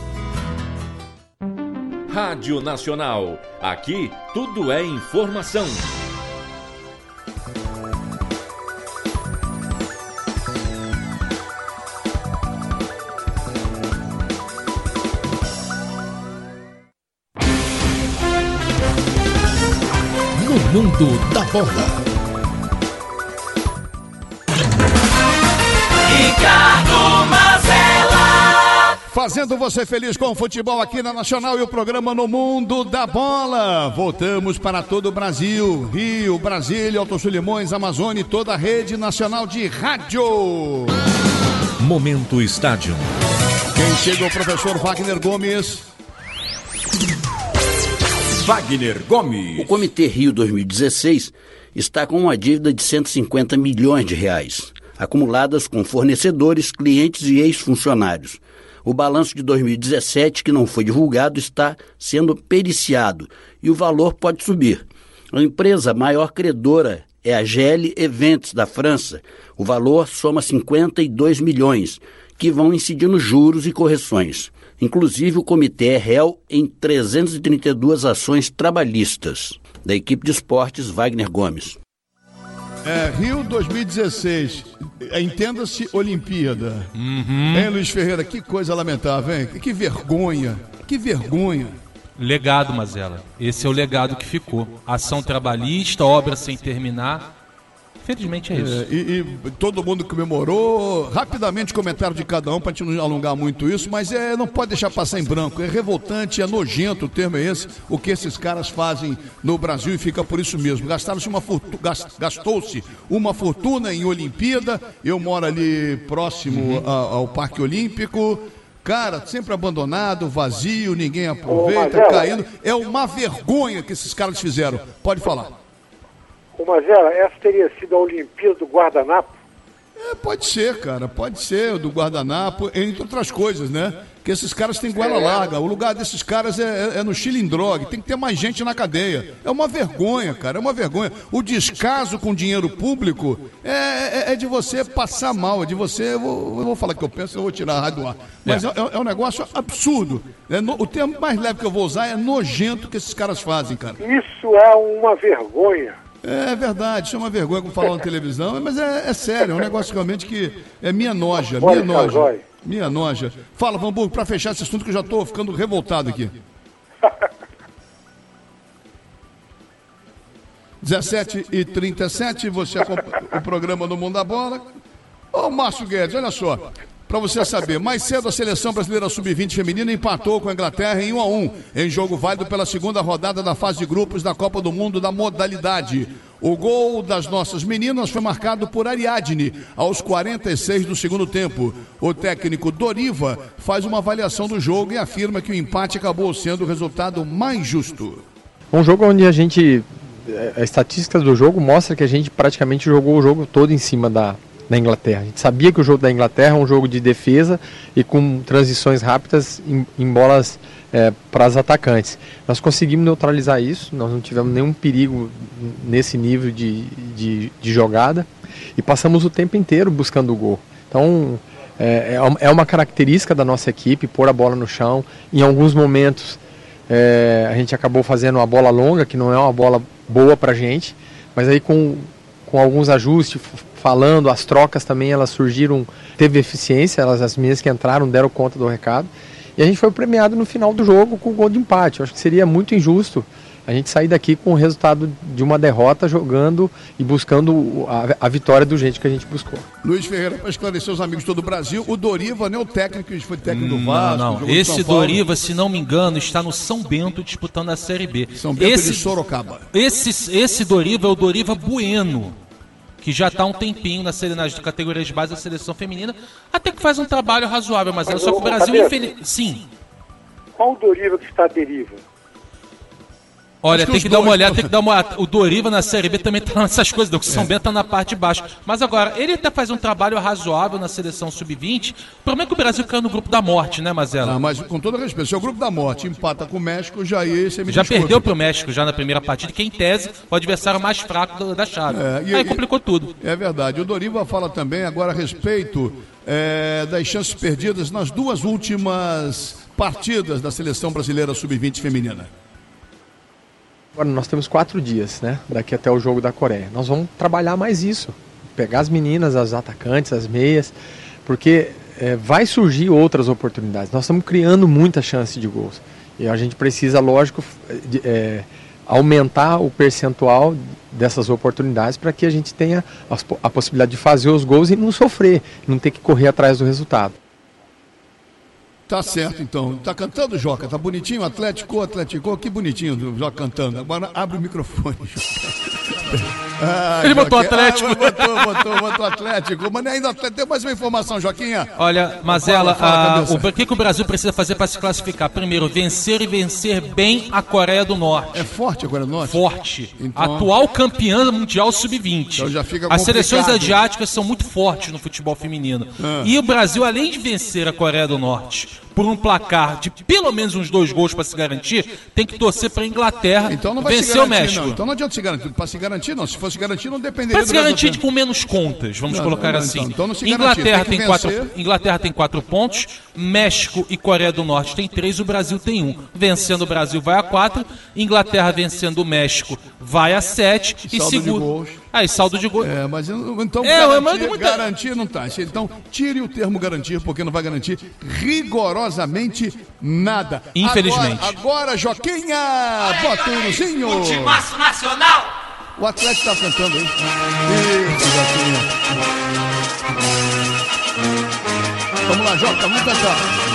Rádio Nacional. Aqui tudo é informação. No mundo da bola. Ricardo Mazella. Fazendo você feliz com o futebol aqui na Nacional e o programa No Mundo da Bola. Voltamos para todo o Brasil, Rio, Brasília, Alto Sul, Limões, Amazônia e toda a rede nacional de rádio. Momento Estádio. Quem chega é o professor Wagner Gomes. Wagner Gomes. O Comitê Rio 2016 está com uma dívida de 150 milhões de reais, acumuladas com fornecedores, clientes e ex-funcionários. O balanço de 2017, que não foi divulgado, está sendo periciado e o valor pode subir. A empresa maior credora é a GL Eventos, da França. O valor soma 52 milhões, que vão incidir nos juros e correções. Inclusive, o comitê é réu em 332 ações trabalhistas. Da equipe de esportes, Wagner Gomes. Rio 2016, entenda-se Olimpíada. Hein, Luiz Ferreira, que coisa lamentável, hein? Que vergonha, que vergonha. Legado, Mazella. Esse é o legado que ficou. Ação trabalhista, obra sem terminar. Infelizmente é isso. E todo mundo comemorou. Rapidamente comentário de cada um para te não alongar muito isso, mas não pode deixar passar em branco. É revoltante, é nojento, o termo é esse, o que esses caras fazem no Brasil, e fica por isso mesmo. Gastou-se uma fortuna em Olimpíada. Eu moro ali próximo ao Parque Olímpico. Cara, sempre abandonado, vazio, ninguém aproveita, caindo. É uma vergonha que esses caras fizeram. Pode falar. Ô Mazella, essa teria sido a Olimpíada do guardanapo? Pode ser, cara, pode ser, do guardanapo, entre outras coisas, né? Que esses caras têm goela larga, o lugar desses caras é no Chilindrog, tem que ter mais gente na cadeia. É uma vergonha, cara, é uma vergonha. O descaso com dinheiro público é de você passar mal, é de você, eu vou falar o que eu penso, eu vou tirar a rádio do ar. Mas é um negócio absurdo. O termo mais leve que eu vou usar é nojento que esses caras fazem, cara. Isso é uma vergonha. É verdade, isso é uma vergonha como falar na televisão, mas é sério, é um negócio realmente que é minha noja. Fala, Vanburgo, para fechar esse assunto que eu já estou ficando revoltado aqui. 17h37, você acompanha o programa No Mundo da Bola. Ô, Márcio Guedes, olha só. Para você saber, mais cedo a seleção brasileira sub-20 feminina empatou com a Inglaterra em 1-1, em jogo válido pela segunda rodada da fase de grupos da Copa do Mundo da modalidade. O gol das nossas meninas foi marcado por Ariadne, aos 46 do segundo tempo. O técnico Doriva faz uma avaliação do jogo e afirma que o empate acabou sendo o resultado mais justo. Um jogo onde a estatísticas do jogo mostra que a gente praticamente jogou o jogo todo em cima da Inglaterra. A gente sabia que o jogo da Inglaterra é um jogo de defesa e com transições rápidas em bolas para os atacantes. Nós conseguimos neutralizar isso, nós não tivemos nenhum perigo nesse nível de jogada e passamos o tempo inteiro buscando o gol. Então é uma característica da nossa equipe pôr a bola no chão. Em alguns momentos a gente acabou fazendo uma bola longa, que não é uma bola boa para a gente, mas aí com alguns ajustes, falando, as trocas também elas surgiram, teve eficiência, as meninas que entraram deram conta do recado, e a gente foi premiado no final do jogo com o gol de empate. Eu acho que seria muito injusto a gente sair daqui com o resultado de uma derrota jogando e buscando a vitória do jeito que a gente buscou. Luiz Ferreira, para esclarecer os amigos de todo o Brasil, o Doriva não é o técnico, ele foi técnico do Vasco. Não. Esse Doriva, se não me engano, está no São Bento disputando a Série B. São Bento de Sorocaba. Esse Doriva é o Doriva Bueno, que já está há um tempinho nas categorias de base da seleção feminina, até que faz um trabalho razoável, mas só que o Brasil, sim. Qual o Doriva que está à deriva? Olha, tem que dar uma olhada, O Doriva na Série B também tá nessas coisas, não, que o São Bento tá na parte de baixo. Mas agora, ele até faz um trabalho razoável na seleção sub-20. O problema é que o Brasil caiu no grupo da morte, né, Mazela? Mas com todo respeito, se é o grupo da morte empata com o México, já perdeu pro México já na primeira partida, que em tese o adversário mais fraco da chave. Aí complicou tudo. É verdade. O Doriva fala também agora a respeito das chances perdidas nas duas últimas partidas da seleção brasileira sub-20 feminina. Agora nós temos 4 dias, né? Daqui até o jogo da Coreia. Nós vamos trabalhar mais isso. Pegar as meninas, as atacantes, as meias, porque vai surgir outras oportunidades. Nós estamos criando muita chance de gols. E a gente precisa, lógico, aumentar o percentual dessas oportunidades para que a gente tenha a possibilidade de fazer os gols e não sofrer, não ter que correr atrás do resultado. Tá certo, então. Tá cantando, Joca? Tá bonitinho? Atlético, que bonitinho o Joca cantando. Agora abre o microfone, ele botou Atlético. Botou Atlético. Mas ainda tem mais uma informação, Joquinha. Olha, Mazela, o que o Brasil precisa fazer para se classificar? Primeiro, vencer bem a Coreia do Norte. É forte a Coreia do Norte? Forte. Então, atual campeã mundial sub-20. Então já fica As seleções asiáticas são muito fortes no futebol feminino. E o Brasil, além de vencer a Coreia do Norte por um placar de pelo menos uns 2 gols para se garantir, tem que torcer para a Inglaterra vencer o México. Não. Então não adianta se garantir. Para se garantir, não. Se fosse garantir, não dependeria do Para se garantir com menos contas, vamos colocar assim. Então não se Inglaterra tem 4 pontos, México e Coreia do Norte tem 3, o Brasil tem 1. Vencendo o Brasil vai a 4, Inglaterra vencendo o México vai a 7 e segundo. Saldo de gols. Mas então garantir não tá. Então tire o termo garantir, porque não vai garantir rigorosamente nada. Infelizmente. Agora Joquinha, bota o hinozinho. Timaço nacional. O Atlético tá cantando, hein? Isso, Joquinha. Vamos lá, Joca, vamos cantar.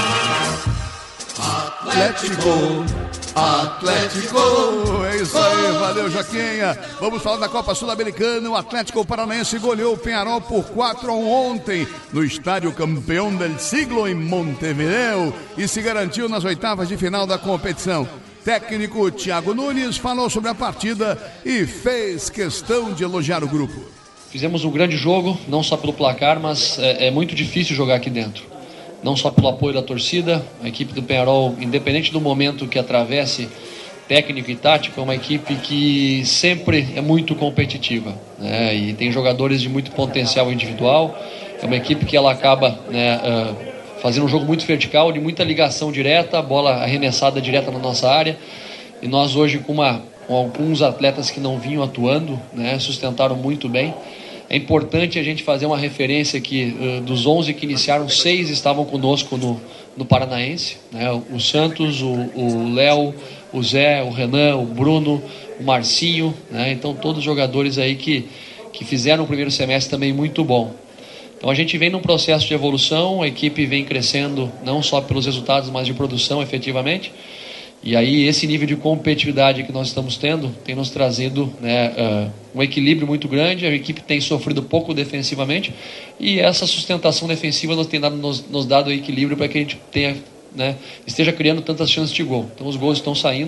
Atlético, é isso aí, valeu, Joquinha. Vamos falar da Copa Sul-Americana. O Atlético Paranaense goleou o Peñarol por 4-1 ontem no estádio Campeão del Siglo em Montevideo e se garantiu nas oitavas de final da competição. Técnico Thiago Nunes falou sobre a partida e fez questão de elogiar o grupo. Fizemos um grande jogo, não só pelo placar, mas é muito difícil jogar aqui dentro. Não só pelo apoio da torcida, a equipe do Peñarol, independente do momento que atravesse técnico e tático, é uma equipe que sempre é muito competitiva, né? E tem jogadores de muito potencial individual. É uma equipe que ela acaba fazendo um jogo muito vertical, de muita ligação direta, bola arremessada direta na nossa área. E nós hoje, com alguns atletas que não vinham atuando, né, sustentaram muito bem. É importante a gente fazer uma referência que dos 11 que iniciaram, 6 estavam conosco no Paranaense, né? O Santos, o Léo, o Zé, o Renan, o Bruno, o Marcinho, né? Então todos jogadores aí que fizeram o primeiro semestre também muito bom. Então a gente vem num processo de evolução, a equipe vem crescendo não só pelos resultados, mas de produção efetivamente. E aí esse nível de competitividade que nós estamos tendo tem nos trazido, né, um equilíbrio muito grande. A equipe tem sofrido pouco defensivamente e essa sustentação defensiva nos dado equilíbrio para que a gente tenha, né, esteja criando tantas chances de gol. Então os gols estão saindo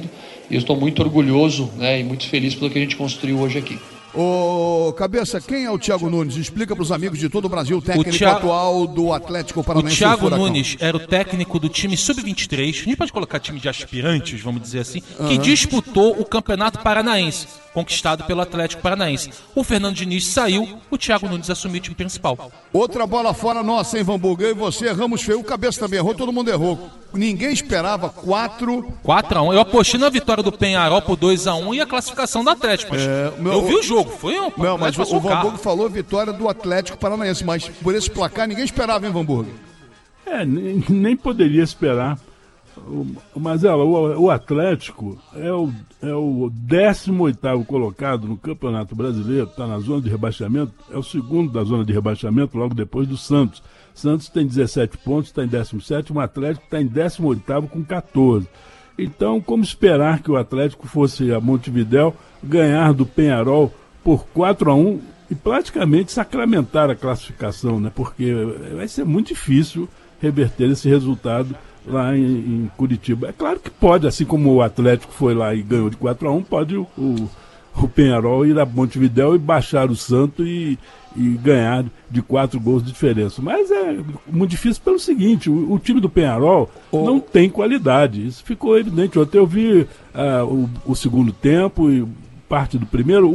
E eu estou muito orgulhoso, né, e muito feliz pelo que a gente construiu hoje aqui. Ô, Cabeça, quem é o Thiago Nunes? Explica para os amigos de todo o Brasil, o técnico atual do Atlético Paranaense. O Thiago Nunes era o técnico do time Sub-23, a gente pode colocar time de aspirantes, vamos dizer assim, que disputou o Campeonato Paranaense, conquistado pelo Atlético Paranaense. O Fernando Diniz saiu, o Thiago Nunes assumiu o time principal. Outra bola fora nossa, hein, Vanburgo? Eu e você erramos feio, o Cabeça também errou, todo mundo errou. Ninguém esperava 4-1. Eu apostei na vitória do Penharol por 2-1 e a classificação do Atlético. Mas eu vi o jogo, foi um... Não, mas o Vanburgo falou vitória do Atlético Paranaense, mas por esse placar ninguém esperava, hein, Vanburgo? Nem poderia esperar. Mas o Atlético é o 18º colocado no Campeonato Brasileiro, está na zona de rebaixamento, é o segundo da zona de rebaixamento, logo depois do Santos. Santos tem 17 pontos, está em 17º, o Atlético está em 18º com 14. Então, como esperar que o Atlético fosse a Montevidéu ganhar do Penharol por 4-1 e praticamente sacramentar a classificação, né? Porque vai ser muito difícil reverter esse resultado lá em Curitiba. É claro que pode, assim como o Atlético foi lá e ganhou de 4-1, pode o Penharol ir a Montevidéu e baixar o Santos e ganhar de 4 gols de diferença. Mas é muito difícil pelo seguinte, o time do Penharol não tem qualidade. Isso ficou evidente. Ontem eu vi o segundo tempo e parte do primeiro.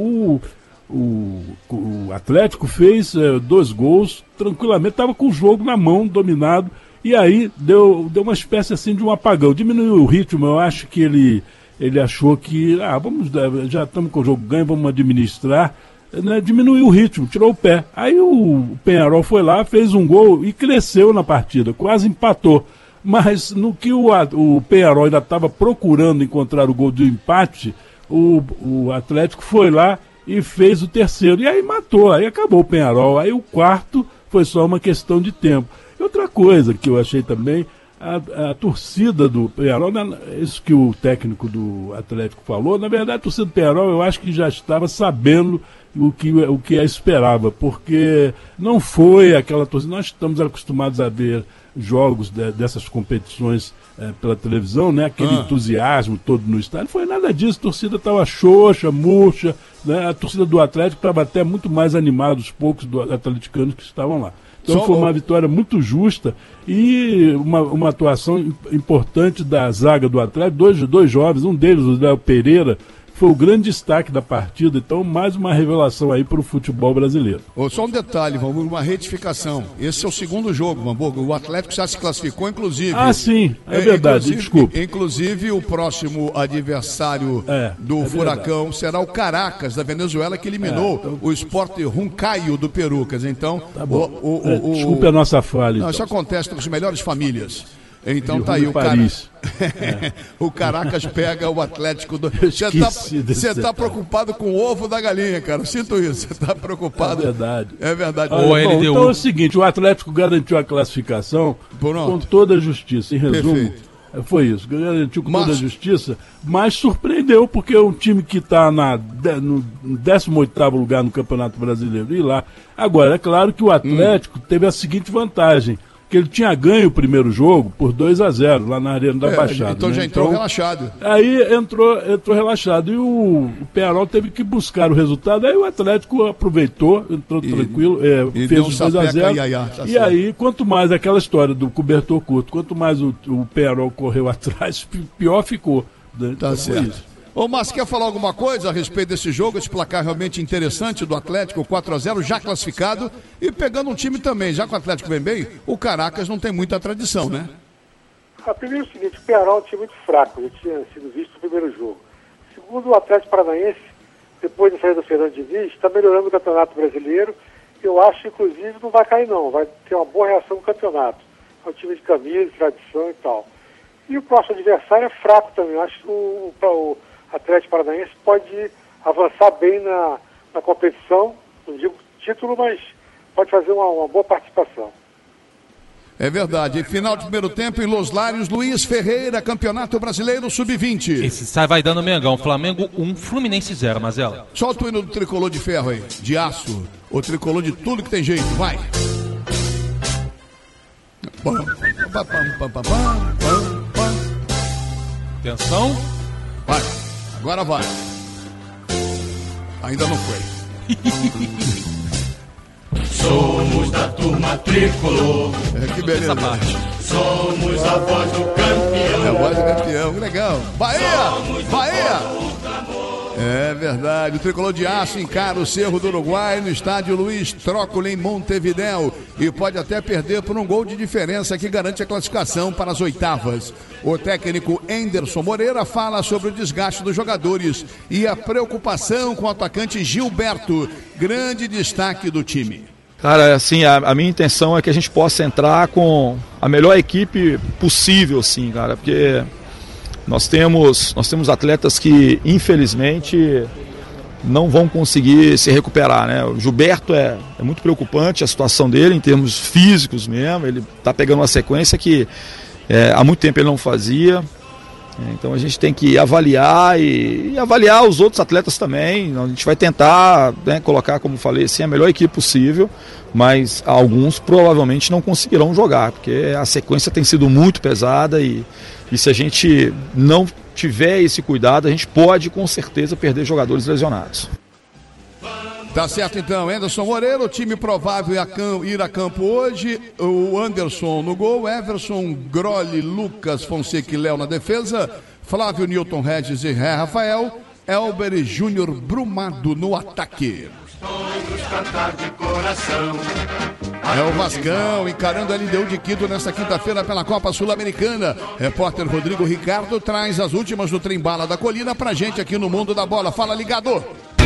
O Atlético fez 2 gols tranquilamente, estava com o jogo na mão, dominado. E aí deu uma espécie assim de um apagão. Diminuiu o ritmo, eu acho que ele achou que já estamos com o jogo ganho, vamos administrar. Né, diminuiu o ritmo, tirou o pé. Aí o Penharol foi lá, fez um gol e cresceu na partida, quase empatou. Mas no que o Penharol ainda estava procurando encontrar o gol de empate, o Atlético foi lá e fez o terceiro. E aí matou, aí acabou o Penharol. Aí o quarto foi só uma questão de tempo. E outra coisa que eu achei também, a torcida do Penharol, isso que o técnico do Atlético falou, na verdade a torcida do Penharol eu acho que já estava sabendo o que esperava, porque não foi aquela torcida. Nós estamos acostumados a ver jogos dessas competições pela televisão, né? Aquele entusiasmo todo no estádio. Não foi nada disso, a torcida estava xoxa, murcha, né? A torcida do Atlético estava até muito mais animada, os poucos atleticanos que estavam lá. Então foi uma vitória muito justa e uma atuação importante da zaga do Atlético, dois jovens, um deles, o Léo Pereira, foi o grande destaque da partida. Então mais uma revelação aí para o futebol brasileiro. Só um detalhe, Vanburgo, uma retificação. Esse é o segundo jogo, Vanburgo. O Atlético já se classificou, inclusive. Sim, é verdade, desculpa. Inclusive o próximo adversário do Furacão será o Caracas, da Venezuela, que eliminou o Sport Huancayo do Peru. Quer dizer, então... Tá bom. Desculpe a nossa falha. Não, isso acontece nas melhores famílias. Então tá aí o Paris. O Caracas pega o Atlético do... Você tá preocupado com o ovo da galinha, cara. Eu sinto isso. Você tá preocupado. É verdade. É verdade. Então é o seguinte, o Atlético garantiu a classificação com toda a justiça. Em resumo, foi isso. Garantiu com toda a justiça, mas surpreendeu, porque é um time que está no 18º lugar no Campeonato Brasileiro. E lá. Agora, é claro que o Atlético teve a seguinte vantagem, que ele tinha ganho o primeiro jogo por 2-0 lá na Arena da Baixada. Então já entrou relaxado. Aí entrou relaxado. E o Penharol teve que buscar o resultado. Aí o Atlético aproveitou, entrou tranquilo, fez os 2-0. E aí, quanto mais aquela história do cobertor curto, quanto mais o Penharol correu atrás, pior ficou. Né? Tá certo. Ô, Márcio, quer falar alguma coisa a respeito desse jogo, esse placar realmente interessante do Atlético, 4-0, já classificado, e pegando um time também, já que o Atlético vem bem, o Caracas não tem muita tradição, né? Primeiro é o seguinte, o Penharol é um time muito fraco, já tinha sido visto no primeiro jogo. Segundo, o Atlético Paranaense, depois da saída do Fernando Diniz, está melhorando o Campeonato Brasileiro, eu acho que, inclusive, não vai cair não, vai ter uma boa reação no campeonato. É um time de camisa, tradição e tal. E o próximo adversário é fraco também, eu acho que o Atlético Paranaense pode avançar bem na competição, não digo título, mas pode fazer uma boa participação. É verdade. E final de primeiro tempo em Los Lários, Luiz Ferreira, Campeonato Brasileiro Sub-20. Esse vai dando Mengão, Flamengo 1, Fluminense 0, Mazela. Solta o hino do tricolor de ferro aí, de aço, o tricolor de tudo que tem jeito, vai. Atenção. Vai. Agora vai. Ainda não foi. Somos da turma tricolor. Que beleza. Somos a voz do campeão. É a voz do campeão, que legal. Bahia! Bahia! É verdade, o Tricolor de Aço encara o Cerro do Uruguai no estádio Luiz Trócoli em Montevidéu e pode até perder por um gol de diferença que garante a classificação para as oitavas. O técnico Enderson Moreira fala sobre o desgaste dos jogadores e a preocupação com o atacante Gilberto, grande destaque do time. Cara, assim, a minha intenção é que a gente possa entrar com a melhor equipe possível, assim, cara, porque nós temos atletas que, infelizmente, não vão conseguir se recuperar, né? O Gilberto é muito preocupante a situação dele em termos físicos mesmo, ele está pegando uma sequência que há muito tempo ele não fazia. Então a gente tem que avaliar e avaliar os outros atletas também. A gente vai tentar, né, colocar, como falei, assim, a melhor equipe possível, mas alguns provavelmente não conseguirão jogar, porque a sequência tem sido muito pesada e se a gente não tiver esse cuidado, a gente pode com certeza perder jogadores lesionados. Tá certo então, Anderson Moreira, o time provável ir a campo hoje, o Anderson no gol, Everson, Groli, Lucas, Fonseca e Léo na defesa, Flávio, Newton, Regis e Rafael, Elber e Júnior Brumado no ataque. É o Vascão encarando a LDU de Quito nesta quinta-feira pela Copa Sul-Americana. Repórter Rodrigo Ricardo traz as últimas do Trem-Bala da Colina pra gente aqui no Mundo da Bola. Fala, ligado!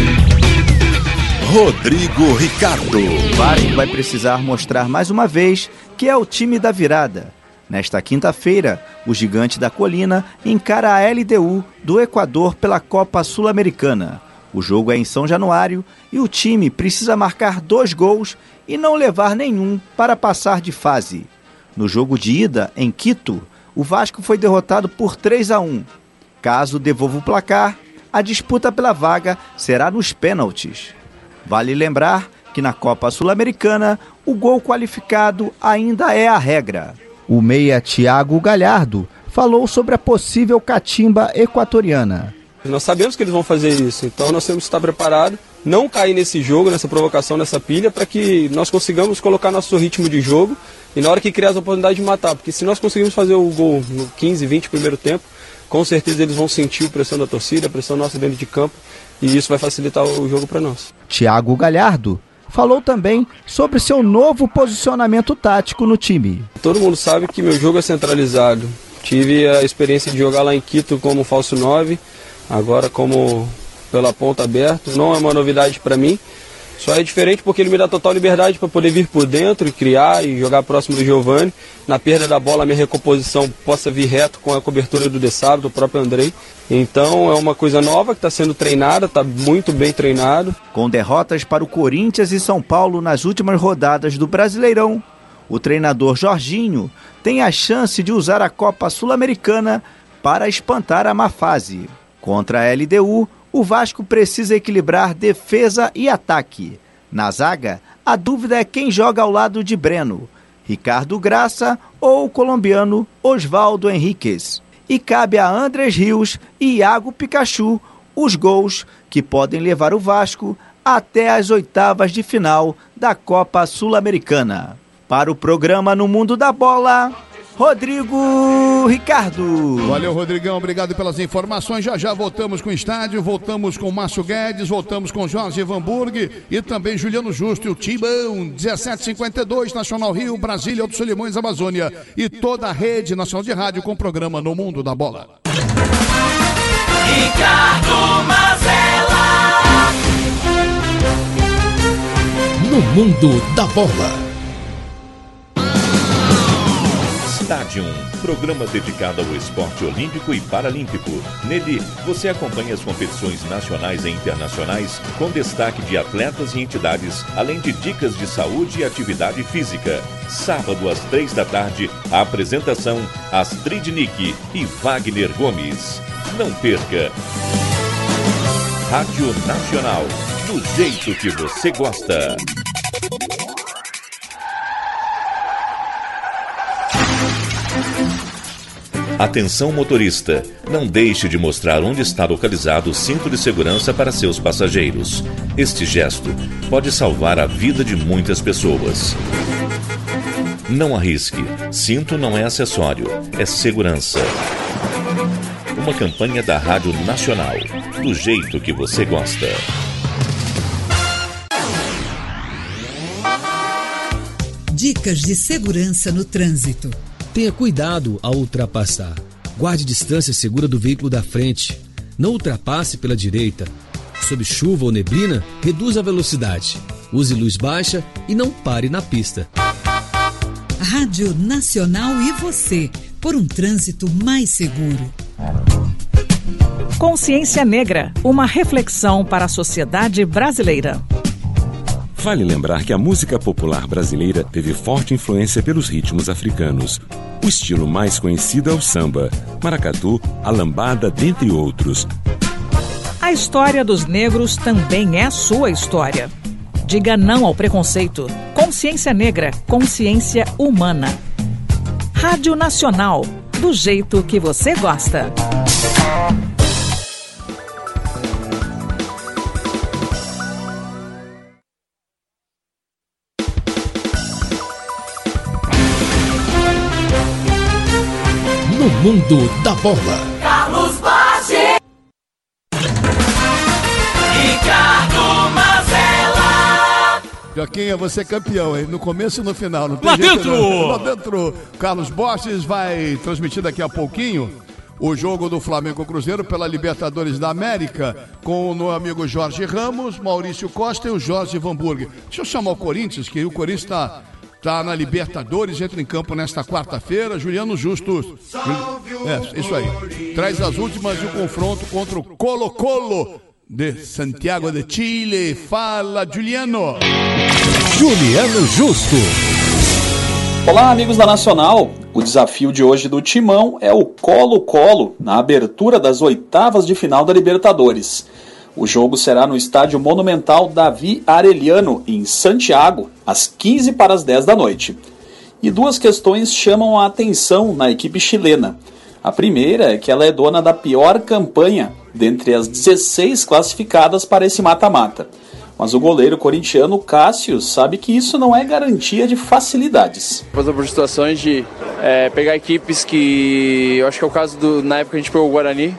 Rodrigo Ricardo. O Vasco vai precisar mostrar mais uma vez que é o time da virada. Nesta quinta-feira, o Gigante da Colina encara a LDU do Equador pela Copa Sul-Americana. O jogo é em São Januário e o time precisa marcar 2 gols e não levar nenhum para passar de fase. No jogo de ida, em Quito, o Vasco foi derrotado por 3-1. Caso devolva o placar, a disputa pela vaga será nos pênaltis. Vale lembrar que na Copa Sul-Americana, o gol qualificado ainda é a regra. O meia Thiago Galhardo falou sobre a possível catimba equatoriana. Nós sabemos que eles vão fazer isso, então nós temos que estar preparados, não cair nesse jogo, nessa provocação, nessa pilha, para que nós consigamos colocar nosso ritmo de jogo e na hora que criar as oportunidades de matar, porque se nós conseguirmos fazer o gol no 15, 20 primeiro tempo, com certeza eles vão sentir a pressão da torcida, a pressão nossa dentro de campo, e isso vai facilitar o jogo para nós. Thiago Galhardo falou também sobre seu novo posicionamento tático no time. Todo mundo sabe que meu jogo é centralizado. Tive a experiência de jogar lá em Quito como falso 9, agora como pela ponta aberta. Não é uma novidade para mim, só é diferente porque ele me dá total liberdade para poder vir por dentro e criar e jogar próximo do Giovani. Na perda da bola, a minha recomposição possa vir reto com a cobertura do De Sábio, do próprio Andrei. Então é uma coisa nova que está sendo treinada, está muito bem treinado. Com derrotas para o Corinthians e São Paulo nas últimas rodadas do Brasileirão, o treinador Jorginho tem a chance de usar a Copa Sul-Americana para espantar a má fase. Contra a LDU, o Vasco precisa equilibrar defesa e ataque. Na zaga, a dúvida é quem joga ao lado de Breno, Ricardo Graça ou o colombiano Osvaldo Henriquez. E cabe a Andrés Rios e Iago Pikachu os gols que podem levar o Vasco até as oitavas de final da Copa Sul-Americana. Para o programa No Mundo da Bola, Rodrigo Ricardo. Valeu, Rodrigão, obrigado pelas informações. Já voltamos com o estádio, voltamos com o Márcio Guedes, voltamos com Jorge Vanburg e também Juliano Justo e o Timão. 1752, Nacional Rio, Brasília, Alto Solimões, Amazônia e toda a rede nacional de rádio com o programa No Mundo da Bola. Ricardo Mazella. No Mundo da Bola. Stadium, programa dedicado ao esporte olímpico e paralímpico. Nele, você acompanha as competições nacionais e internacionais com destaque de atletas e entidades, além de dicas de saúde e atividade física. Sábado às 15h, a apresentação Astrid Nick e Wagner Gomes. Não perca! Rádio Nacional, do jeito que você gosta. Atenção motorista, não deixe de mostrar onde está localizado o cinto de segurança para seus passageiros. Este gesto pode salvar a vida de muitas pessoas. Não arrisque, cinto não é acessório, é segurança. Uma campanha da Rádio Nacional, do jeito que você gosta. Dicas de segurança no trânsito. Tenha cuidado ao ultrapassar. Guarde distância segura do veículo da frente. Não ultrapasse pela direita. Sob chuva ou neblina, reduza a velocidade. Use luz baixa e não pare na pista. Rádio Nacional e você, por um trânsito mais seguro. Consciência Negra, uma reflexão para a sociedade brasileira. Vale lembrar que a música popular brasileira teve forte influência pelos ritmos africanos. O estilo mais conhecido é o samba, maracatu, a lambada, dentre outros. A história dos negros também é a sua história. Diga não ao preconceito. Consciência Negra, consciência humana. Rádio Nacional, do jeito que você gosta. No mundo da bola. Carlos Bage. Ricardo Mazella. Joaquim, você é campeão, hein? No começo e no final. Não tem Lá jeito, dentro! não. Lá dentro! Carlos Borges vai transmitir daqui a pouquinho o jogo do Flamengo Cruzeiro pela Libertadores da América com o meu amigo Jorge Ramos, Maurício Costa e o Jorge Vanburg. Deixa eu chamar o Corinthians, que o Corinthians está na Libertadores, entra em campo nesta quarta-feira. Juliano Justo. Isso aí. Traz as últimas de um confronto contra o Colo-Colo de Santiago de Chile. Fala, Juliano. Juliano Justo. Olá, amigos da Nacional. O desafio de hoje do Timão é o Colo-Colo na abertura das oitavas de final da Libertadores. O jogo será no estádio Monumental Davi Arellano, em Santiago, às 15 para as 10 da noite. E duas questões chamam a atenção na equipe chilena. A primeira é que ela é dona da pior campanha dentre as 16 classificadas para esse mata-mata. Mas o goleiro corintiano Cássio sabe que isso não é garantia de facilidades. Passou por situações de pegar equipes que... Eu acho que é o caso na época a gente pegou o Guarani,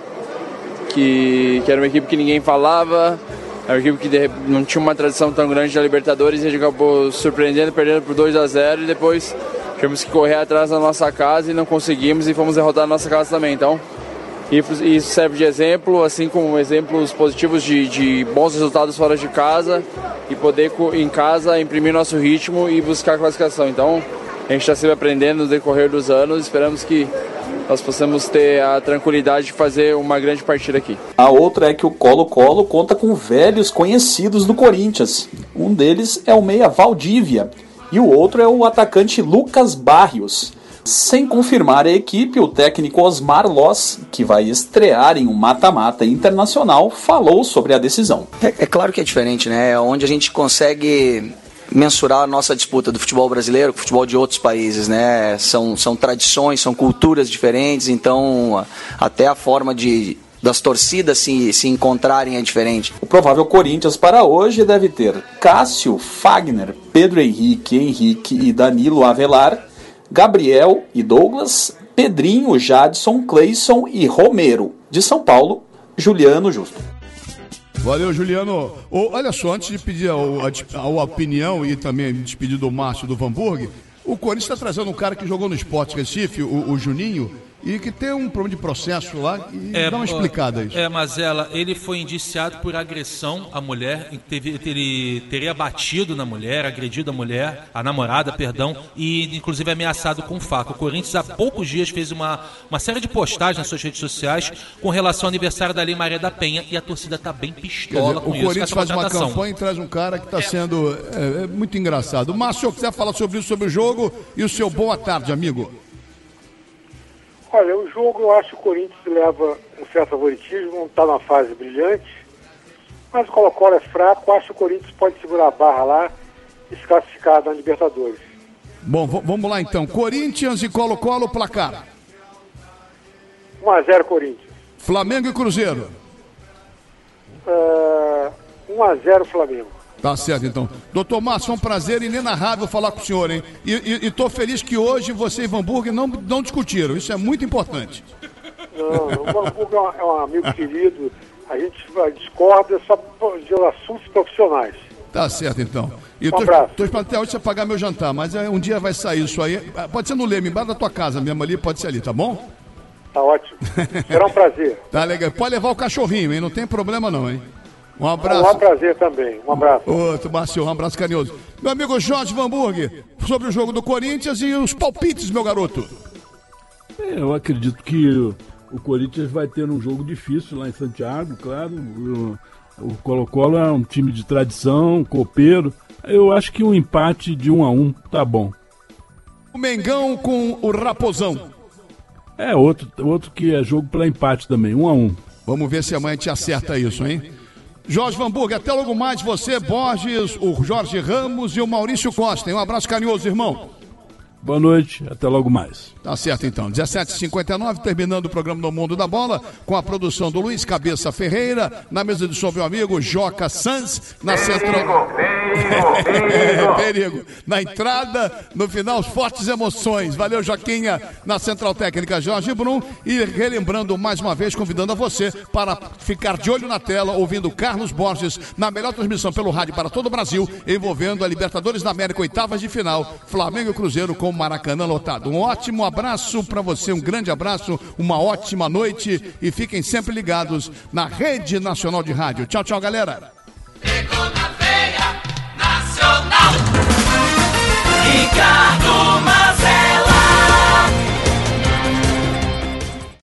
que era uma equipe que ninguém falava, era uma equipe que não tinha uma tradição tão grande da Libertadores, e a gente acabou surpreendendo, perdendo por 2-0, e depois tivemos que correr atrás da nossa casa e não conseguimos, e fomos derrotar a nossa casa também. Então, isso serve de exemplo, assim como exemplos positivos de bons resultados fora de casa, e poder em casa imprimir nosso ritmo e buscar a classificação. Então, a gente está sempre aprendendo no decorrer dos anos, esperamos que nós possamos ter a tranquilidade de fazer uma grande partida aqui. A outra é que o Colo-Colo conta com velhos conhecidos do Corinthians. Um deles é o meia Valdívia e o outro é o atacante Lucas Barrios. Sem confirmar a equipe, o técnico Osmar Loss, que vai estrear em um mata-mata internacional, falou sobre a decisão. É claro que é diferente, né? Onde a gente consegue mensurar a nossa disputa do futebol brasileiro com o futebol de outros países, né? São tradições, são culturas diferentes, então até a forma das torcidas se encontrarem é diferente. O provável Corinthians para hoje deve ter Cássio, Fagner, Pedro Henrique e Danilo Avelar, Gabriel e Douglas, Pedrinho, Jadson, Cleison e Romero. De São Paulo, Juliano Justo. Valeu, Juliano. Olha só, antes de pedir a opinião e também despedir do Márcio do Vanburg, o Corinthians está trazendo um cara que jogou no Sport Recife, o Juninho, e que tem um problema de processo lá, e dá uma explicada aí. Mazella, ele foi indiciado por agressão à mulher, ele teria batido na mulher, agredido a namorada, e inclusive ameaçado com faca. O Corinthians há poucos dias fez uma série de postagens nas suas redes sociais com relação ao aniversário da Lei Maria da Penha, e a torcida está bem pistola com isso. O Corinthians faz uma campanha e traz um cara que está sendo muito engraçado. Márcio, quiser falar sobre isso, sobre o jogo, e o seu boa tarde, amigo. Olha, o jogo, eu acho que o Corinthians leva um certo favoritismo, não está numa fase brilhante, mas o Colo-Colo é fraco, acho que o Corinthians pode segurar a barra lá e se classificar na Libertadores. Bom, vamos lá então. Corinthians e Colo-Colo, placar. 1-0 Corinthians. Flamengo e Cruzeiro. 1-0 Flamengo. Tá certo, então. Doutor Márcio, é um prazer inenarrável falar com o senhor, hein? E tô feliz que hoje você e Van Burger não discutiram. Isso é muito importante. Não, o Van Burger é um amigo querido. A gente discorda só de assuntos profissionais. Tá certo, então. E Um abraço. tô esperando até hoje você pagar meu jantar, mas um dia vai sair isso aí. Pode ser no Leme, embaixo da tua casa mesmo ali, pode ser ali, tá bom? Tá ótimo. Será um prazer. Tá legal. Pode levar o cachorrinho, hein? Não tem problema não, hein? Um abraço. É um prazer também. Um abraço. Outro, Márcio, um abraço carinhoso. Meu amigo Jorge Van Burger, sobre o jogo do Corinthians e os palpites, meu garoto. Eu acredito que o Corinthians vai ter um jogo difícil lá em Santiago, claro. O Colo-Colo é um time de tradição, copeiro. Eu acho que um empate de 1-1 tá bom. O Mengão com o Raposão. É outro que é jogo para empate também, 1-1. Vamos ver se amanhã a gente acerta isso, hein? Jorge Van Burger, até logo mais, você, Borges, o Jorge Ramos e o Maurício Costa. Um abraço carinhoso, irmão. Boa noite, até logo mais. Tá certo, então. 17h59, terminando o programa do Mundo da Bola, com a produção do Luiz Cabeça Ferreira, na mesa de som, meu amigo Joca Sanz, na central... Perigo. Na entrada, no final, fortes emoções. Valeu, Joquinha, na central técnica Jorge Brum. E relembrando mais uma vez, convidando a você para ficar de olho na tela, ouvindo Carlos Borges, na melhor transmissão pelo rádio para todo o Brasil, envolvendo a Libertadores da América, oitavas de final, Flamengo e Cruzeiro com o Maracanã lotado. Um ótimo abraço para você, um grande abraço, uma ótima noite e fiquem sempre ligados na Rede Nacional de Rádio. Tchau, tchau, galera.